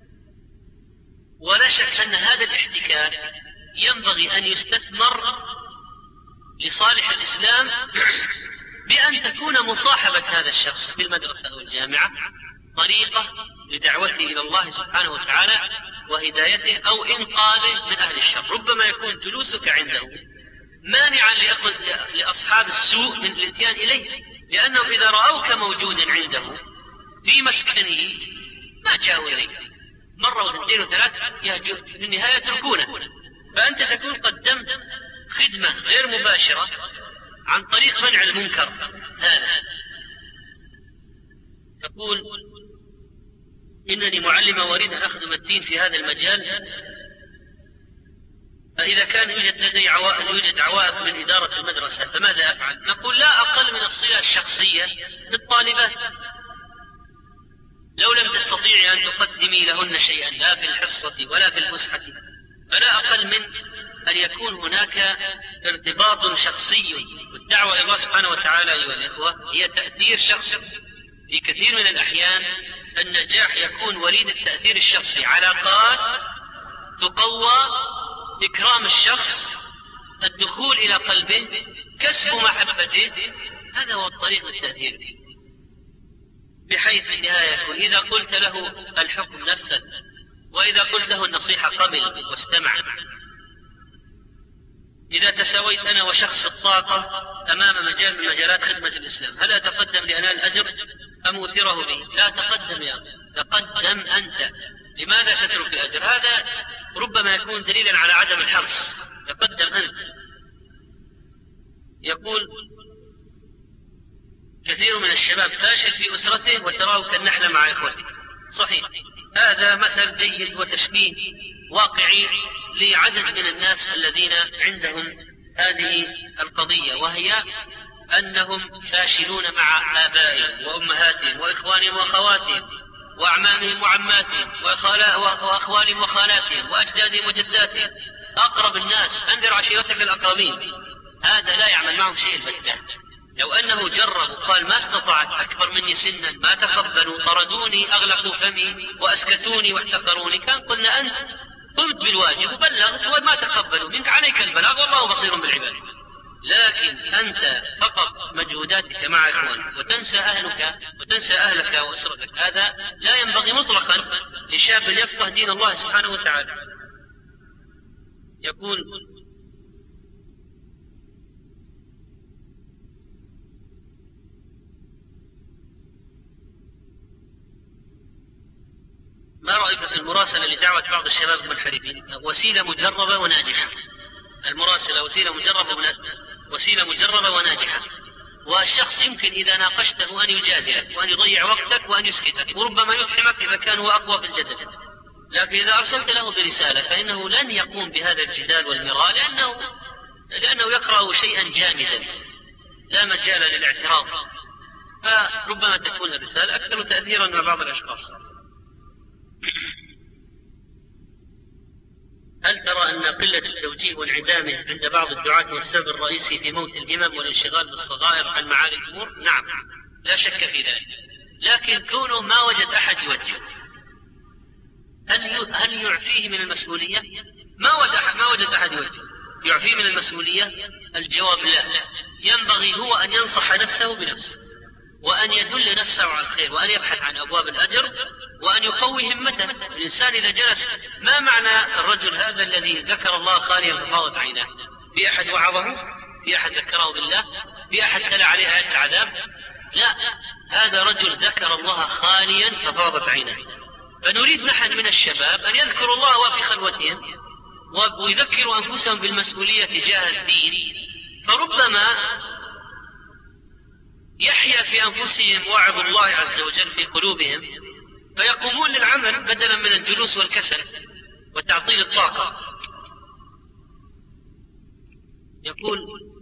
Speaker 2: ولا شك أن هذا الاحتكاك ينبغي أن يستثمر لصالح الإسلام بأن تكون مصاحبة هذا الشخص في المدرسة أو الجامعة طريقة لدعوته إلى الله سبحانه وتعالى وهدايته أو إنقاذه من أهل الشر. ربما يكون جلوسك عنده مانعا لأخذ لأصحاب السوء من الاتيان إليه، لأنه إذا رأوك موجودا عنده في مسكنه ما جاءوا إليه، مرة واثنتين وثلاث في النهاية يتركونه. فأنت تكون قدمت خدمة غير مباشرة عن طريق منع المنكر هذا. تقول إنني معلمة وأريد أن أخدم الدين في هذا المجال، فإذا كان يوجد لدي عوائق يوجد عوائق من إدارة المدرسة فماذا أفعل؟ نقول لا أقل من الصلة الشخصية بالطالبات. لو لم تستطيعي أن تقدمي لهن شيئا لا في الحصة ولا في الفسحة فلا أقل من أن يكون هناك ارتباط شخصي. والدعوة إلى الله سبحانه وتعالى أيها الإخوة هي تأثير شخصي. في كثير من الأحيان النجاح يكون وليد التأثير الشخصي، علاقات تقوى، إكرام الشخص، الدخول إلى قلبه، كسب محبته، هذا هو الطريق للتأثير. بحيث النهاية يكون إذا قلت له الحكم نفذ، وإذا قلت له النصيحة قبل واستمع. إذا تساويت أنا وشخص في الطاقة أمام مجال من مجالات خدمة الإسلام، هل أتقدم لأنال الأجر أم أثره به؟ لا تقدم يا تقدم أنت. لماذا تترك الأجر؟ هذا ربما يكون دليلا على عدم الحرص. تقدم أنت. يقول كثير من الشباب فاشل في أسرته وتراه كالنحلة مع إخوته. صحيح، هذا مثل جيد وتشبيه واقعي لعدد من الناس الذين عندهم هذه القضية، وهي أنهم فاشلون مع آبائهم وأمهاتهم وإخوانهم وأخواتهم وأعمامهم وعماتهم وأخوالهم وخالاتهم وأجدادهم وجداتهم، أقرب الناس، أنذر عشيرتك الأقربين. هذا لا يعمل معهم شيء البتة. لو أنه جرب وقال ما استطعت، أكبر مني سنا، ما تقبلوا، طردوني، أغلقوا فمي وأسكتوني واحتقروني، كان قلنا أنت قمت بالواجب وبلغت وما تقبلوا منك، عليك البلاغ والله بصير بالعباد. لكن أنت فقط مجهوداتك مع إخوانك وتنسى أهلك وتنسى أهلك وأسرتك، هذا لا ينبغي مطلقا لشاب يفقه دين الله سبحانه وتعالى. يقول ما رأيك في المراسلة لدعوة بعض الشباب المنحرفين؟ وسيلة مجربة وناجحة. المراسلة وسيلة مجربة وسيلة مجربة وناجحة، والشخص يمكن إذا ناقشته أن يجادلك وأن يضيع وقتك وأن يسكتك، وربما يفهمك إذا كان هو أقوى في الجدل. لكن إذا أرسلت له برسالة فإنه لن يقوم بهذا الجدال والمراء، لأنه, لأنه يقرأ شيئا جامدا لا مجال للاعتراض، فربما تكون الرسالة أكثر تأثيرا مع بعض الأشخاص. هل ترى أن قلة التوجيه وانعدامه عند بعض الدعاة هو السبب الرئيسي في موت الهمم والانشغال بالصغائر عن معالي الأمور؟ نعم، لا شك في ذلك، لكن كونه ما وجد أحد يوجه، هل هل يعفيه من المسؤولية؟ ما وجد أحد ما وجد أحد يوجه، يعفيه من المسؤولية؟ الجواب لا. ينبغي هو أن ينصح نفسه بنفسه، وأن يدل نفسه على الخير، وأن يبحث عن أبواب الأجر، وأن يقوي همته. الإنسان إذا جلس، ما معنى الرجل هذا الذي ذكر الله خاليا ففاضت عيناه؟ في أحد وعظه؟ في أحد ذكره بالله؟ في أحد تلا عليه آيات العذاب؟ لا، هذا رجل ذكر الله خاليا ففاضت عيناه. فنريد نحن من الشباب أن يذكروا الله وفي خلوتهم ويذكروا أنفسهم بالمسؤولية تجاه الدين، فربما يحيا في أنفسهم وعظ الله عز وجل في قلوبهم، فيقومون للعمل بدلا من الجلوس والكسل وتعطيل الطاقة. يقول: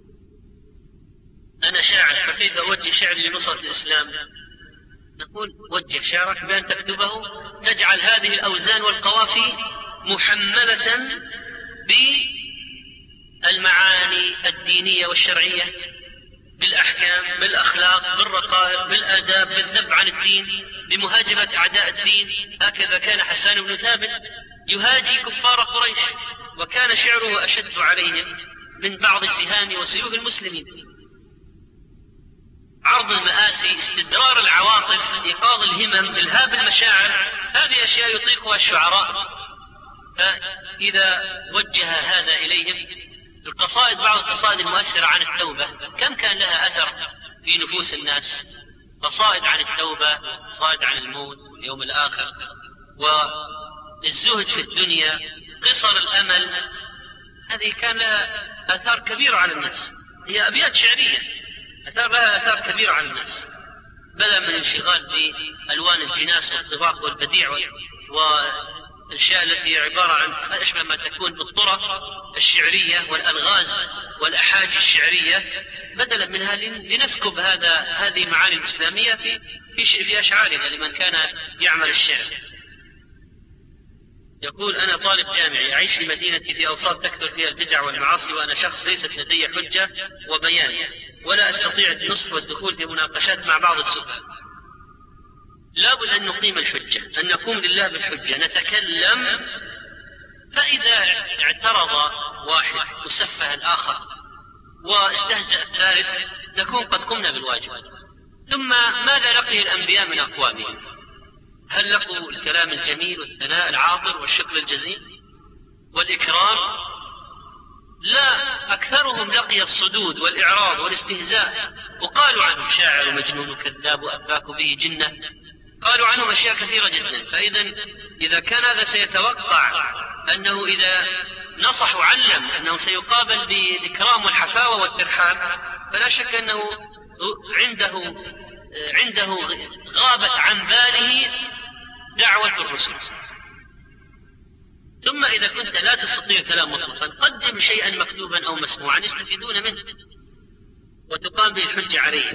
Speaker 2: أنا شاعر، فكيف أوجه شعري لنصرة الإسلام؟ نقول: وجه شعرك بأن تكتبه، تجعل هذه الأوزان والقوافي محملة بالمعاني الدينية والشرعية، بالأحكام، بالأخلاق، بالرقائق، بالآداب، بالذب عن الدين، بمهاجمة أعداء الدين. هكذا كان حسان بن ثابت يهاجي كفار قريش، وكان شعره أشد عليهم من بعض سهام وسيوف المسلمين. عرض المآسي، استدرار العواطف، إيقاظ الهمم، إلهاب المشاعر، هذه أشياء يطيقها الشعراء. فإذا وجه هذا إليهم، القصائد، بعض القصائد المؤثرة عن التوبة كم كان لها أثر في نفوس الناس، قصائد عن التوبة، قصائد عن الموت واليوم الآخر والزهد في الدنيا، قصر الأمل، هذه كان لها آثار كبيرة على الناس. هي أبيات شعرية أثار لها آثار كبيرة على الناس، بدلا من الانشغال بألوان الجناس والصباغ والبديع والأشياء التي عبارة عن أشبه ما تكون بالطرق الشعرية والألغاز والأحاجي الشعرية. بدلا منها لنسكب هذا هذه المعاني الإسلامية في في في أشعارنا لمن كان يعمل الشعر. يقول: أنا طالب جامعي أعيش في مدينتي في أوساط تكثر فيها البدع والمعاصي، وأنا شخص ليست لدي حجة وبيان، ولا أستطيع النصح والدخول في مناقشات مع بعض السفهاء. لابد أن نقيم الحجة، أن نقوم لله بالحجة، نتكلم. فإذا اعترض واحد وسفه الآخر واستهزأ الثالث، نكون قد قمنا بالواجب. ثم ماذا لقي الأنبياء من أقوامهم؟ هل لقوا الكلام الجميل والثناء العاطر والشكر الجزيل والإكرام؟ لا، أكثرهم لقي الصدود والإعراض والاستهزاء، وقالوا عنه شاعر ومجنون وكذاب وأفاك به جنة، قالوا عنهم أشياء كثيرة جدا. فإذا إذا كان هذا سيتوقع أنه إذا نصح وعلم أنه سيقابل بالإكرام والحفاوة والترحاب، فلا شك أنه عنده عنده غابت عن باله دعوة الرسل. ثم إذا كنت لا تستطيع كلام مطلقا، قدم شيئا مكتوبا أو مسموعا يستفيدون منه وتقام به الحجة عليهم.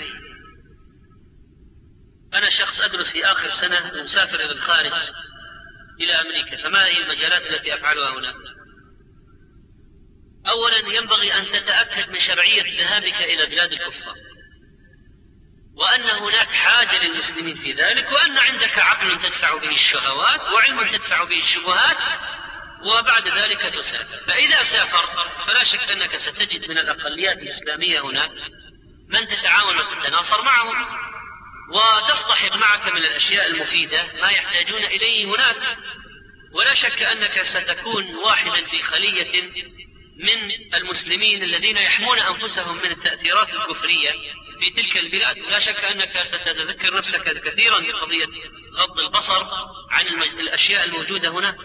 Speaker 2: أنا شخص أدرس في آخر سنة ومسافر إلى الخارج إلى أمريكا، فما هي المجالات التي أفعلها هنا؟ أولا، ينبغي أن تتأكد من شرعية ذهابك إلى بلاد الكفار، وأن هناك حاجة للمسلمين في ذلك، وأن عندك عقل تدفع به الشهوات وعلم تدفع به الشبهات، وبعد ذلك تسافر. فإذا سافرت فلا شك أنك ستجد من الأقليات الإسلامية هناك من تتعاون وتتناصر معهم، وتصطحب معك من الأشياء المفيدة ما يحتاجون إليه هناك. ولا شك أنك ستكون واحدا في خلية من المسلمين الذين يحمون أنفسهم من التأثيرات الكفرية في تلك البلاد. لا شك أنك ستتذكر نفسك كثيرا بقضية غض البصر عن الأشياء الموجودة هناك.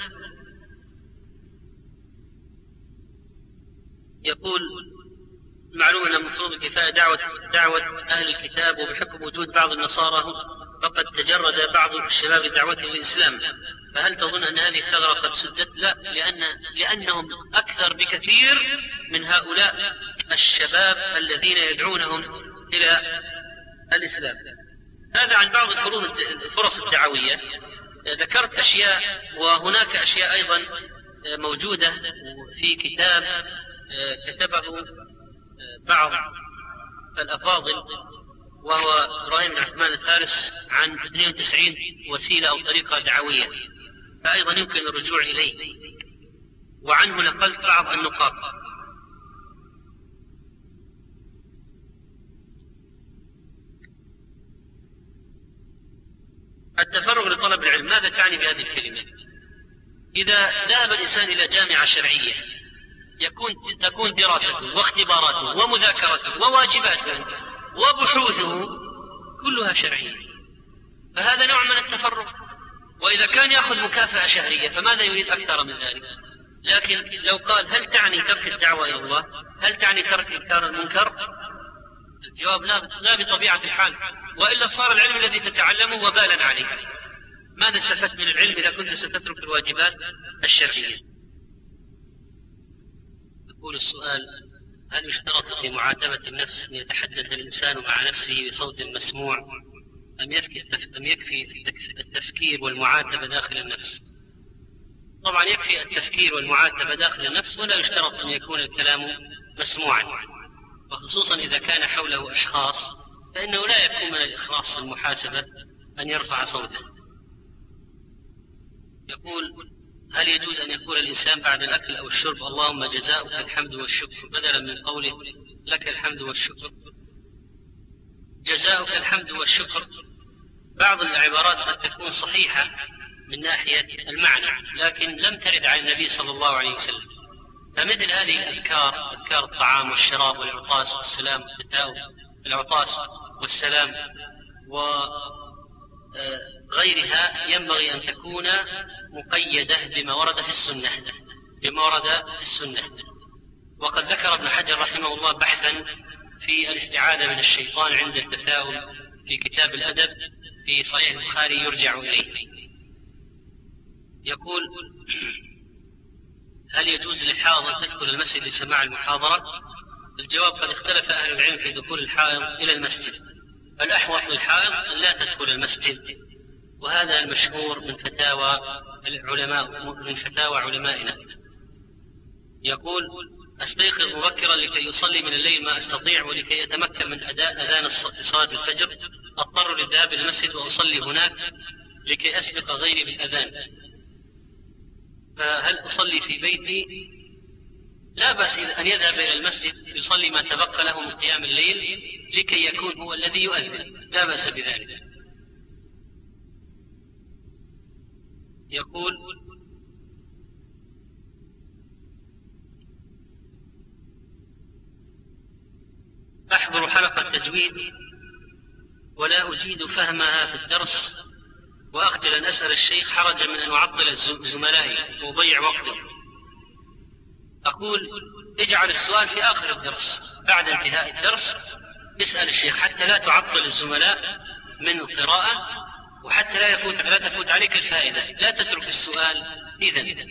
Speaker 2: يقول: معلوم أن المفروض كفاية دعوة, دعوة أهل الكتاب، وبحكم وجود بعض النصارى فقد تجرد بعض الشباب دعوته للإسلام، فهل تظن أن هذه الثغرة قد سدت؟ لا، لأن لأنهم أكثر بكثير من هؤلاء الشباب الذين يدعونهم إلى الإسلام. هذا عن بعض الفرص الدعوية. ذكرت أشياء، وهناك أشياء أيضا موجودة في كتاب كتبه بعض الأفاضل وهو إبراهيم بن عثمان الثالث عن اثنين وتسعين وسيلة أو طريقة دعوية، فأيضا يمكن الرجوع إليه، وعنه نقلت بعض النقاط. التفرغ لطلب العلم، ماذا تعني بهذه الكلمة؟ إذا ذهب الإنسان إلى جامعة شرعية يكون تكون دراسته واختباراته ومذاكرته وواجباته وبحوثه كلها شرعية، فهذا نوع من التفرغ. وإذا كان يأخذ مكافأة شهرية فماذا يريد أكثر من ذلك؟ لكن لو قال: هل تعني ترك الدعوة إلى الله؟ هل تعني ترك إنكار المنكر؟ الجواب لا, لا بطبيعة الحال، وإلا صار العلم الذي تتعلمه وبالا عليك. ماذا استفدت من العلم إذا كنت ستترك الواجبات الشرعية؟ يقول السؤال: هل يشترط في معاتبة النفس أن يتحدث الإنسان مع نفسه بصوت مسموع أم يكفي أم يكفي التفكير والمعاتبة داخل النفس؟ طبعا يكفي التفكير والمعاتبة داخل النفس، ولا يشترط أن يكون الكلام مسموعا، وخصوصا إذا كان حوله أشخاص فإنه لا يكون من الإخلاص المحاسبة أن يرفع صوته. يقول: هل يجوز أن يقول الإنسان بعد الأكل أو الشرب اللهم جزاؤك الحمد والشكر بدلا من قوله لك الحمد والشكر؟ جزاؤك الحمد والشكر بعض العبارات قد تكون صحيحة من ناحية المعنى، لكن لم ترد عن النبي صلى الله عليه وسلم، فمثل هذه الأذكار، أذكار الطعام والشراب والعطاس والسلام العطاس والسلام وغيرها ينبغي أن تكون مقيدة بما ورد في السنة بما ورد في السنة وقد ذكر ابن حجر رحمه الله بحثا في الاستعاذة من الشيطان عند التثاؤب في كتاب الأدب في صحيح البخاري يرجع إليه. يقول: هل يجوز للحائض أن تدخل المسجد لسماع المحاضرة؟ الجواب: قد اختلف أهل العلم في دخول الحائض إلى المسجد، الأحوط للحائض أن لا تدخل المسجد، وهذا المشهور من فتاوى العلماء من فتاوى علمائنا. يقول: أستيقظ مبكرا لكي يصلي من الليل ما أستطيع، ولكي أتمكن من أداء أذان صلاة الفجر أضطر للذهاب إلى المسجد وأصلي هناك لكي أسبق غيري بالأذان، فهل أصلي في بيتي؟ لا بأس أن يذهب إلى المسجد يصلي ما تبقى له من قيام الليل لكي يكون هو الذي يؤذن، لا بأس بذلك. يقول: أحضر حلقة تجويد ولا أجيد فهمها في الدرس، وأخجل أن أسأل الشيخ حرجا من أن أعطل زملائي وأضيع وقتي. أقول: اجعل السؤال في آخر الدرس، بعد انتهاء الدرس اسأل الشيخ حتى لا تعطل الزملاء من القراءة، وحتى لا يفوت لا تفوت عليك الفائدة. لا تترك السؤال. إذن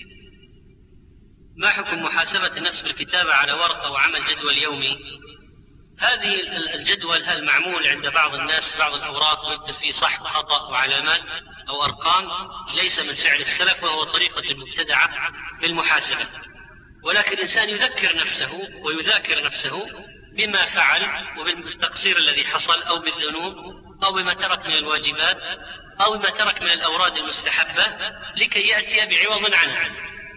Speaker 2: ما حكم محاسبة النفس بالكتابة على ورقة وعمل جدول يومي؟ هذه الجدول هل معمول عند بعض الناس بعض الأوراق ويكتب فيه صح وخطأ وعلامات أو أرقام، ليس من فعل السلف، وهو طريقة المبتدعة بالمحاسبة. ولكن الإنسان يذكر نفسه ويذاكر نفسه بما فعل وبالتقصير الذي حصل أو بالذنوب أو بما ترك من الواجبات أو بما ترك من الأوراد المستحبة لكي يأتي بعوض عنه.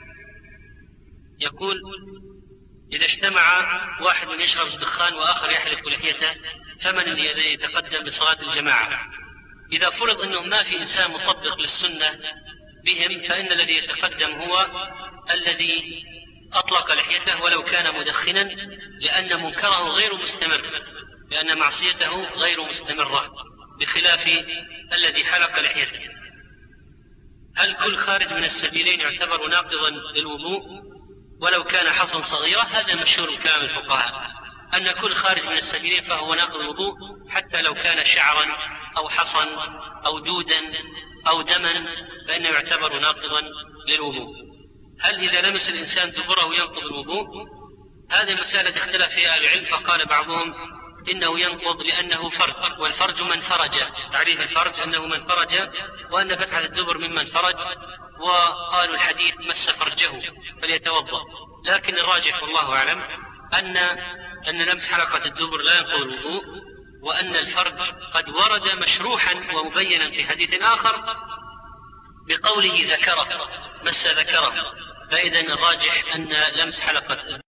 Speaker 2: يقول: إذا اجتمع واحد يشرب الدخان وآخر يحلق لحيته فمن الذي يتقدم بصلاة الجماعة؟ إذا فرض أنه ما في إنسان مطبق للسنة بهم فإن الذي يتقدم هو الذي أطلق لحيته ولو كان مدخنا، لأن منكره غير مستمر، لأن معصيته غير مستمرة، بخلاف الذي حلق لحيته. هل كل خارج من السبيلين يعتبر ناقضا للوضوء ولو كان حصا صغيرة؟ هذا مشهور كلام الفقهاء، أن كل خارج من السبيلين فهو ناقض الوضوء حتى لو كان شعرا أو حصا أو دودا أو دما فإنه يعتبر ناقضا للوضوء. هل إذا لمس الإنسان دبره ينقض الوضوء؟ هذه مسألة اختلف فيها أهل العلم، فقال بعضهم إنه ينقض لأنه فرج، والفرج من فرج، تعريف الفرج أنه من فرج، وأن فتحة الدبر ممن فرج، وقالوا الحديث مس فرجه فليتوضأ. لكن الراجح والله أعلم أن أن لمس حلقة الدبر لا ينقض الوضوء، وأن الفرج قد ورد مشروحا ومبينا في حديث آخر بقوله ذكره، مس ذكره، فإذا الراجح أن لمس حلقة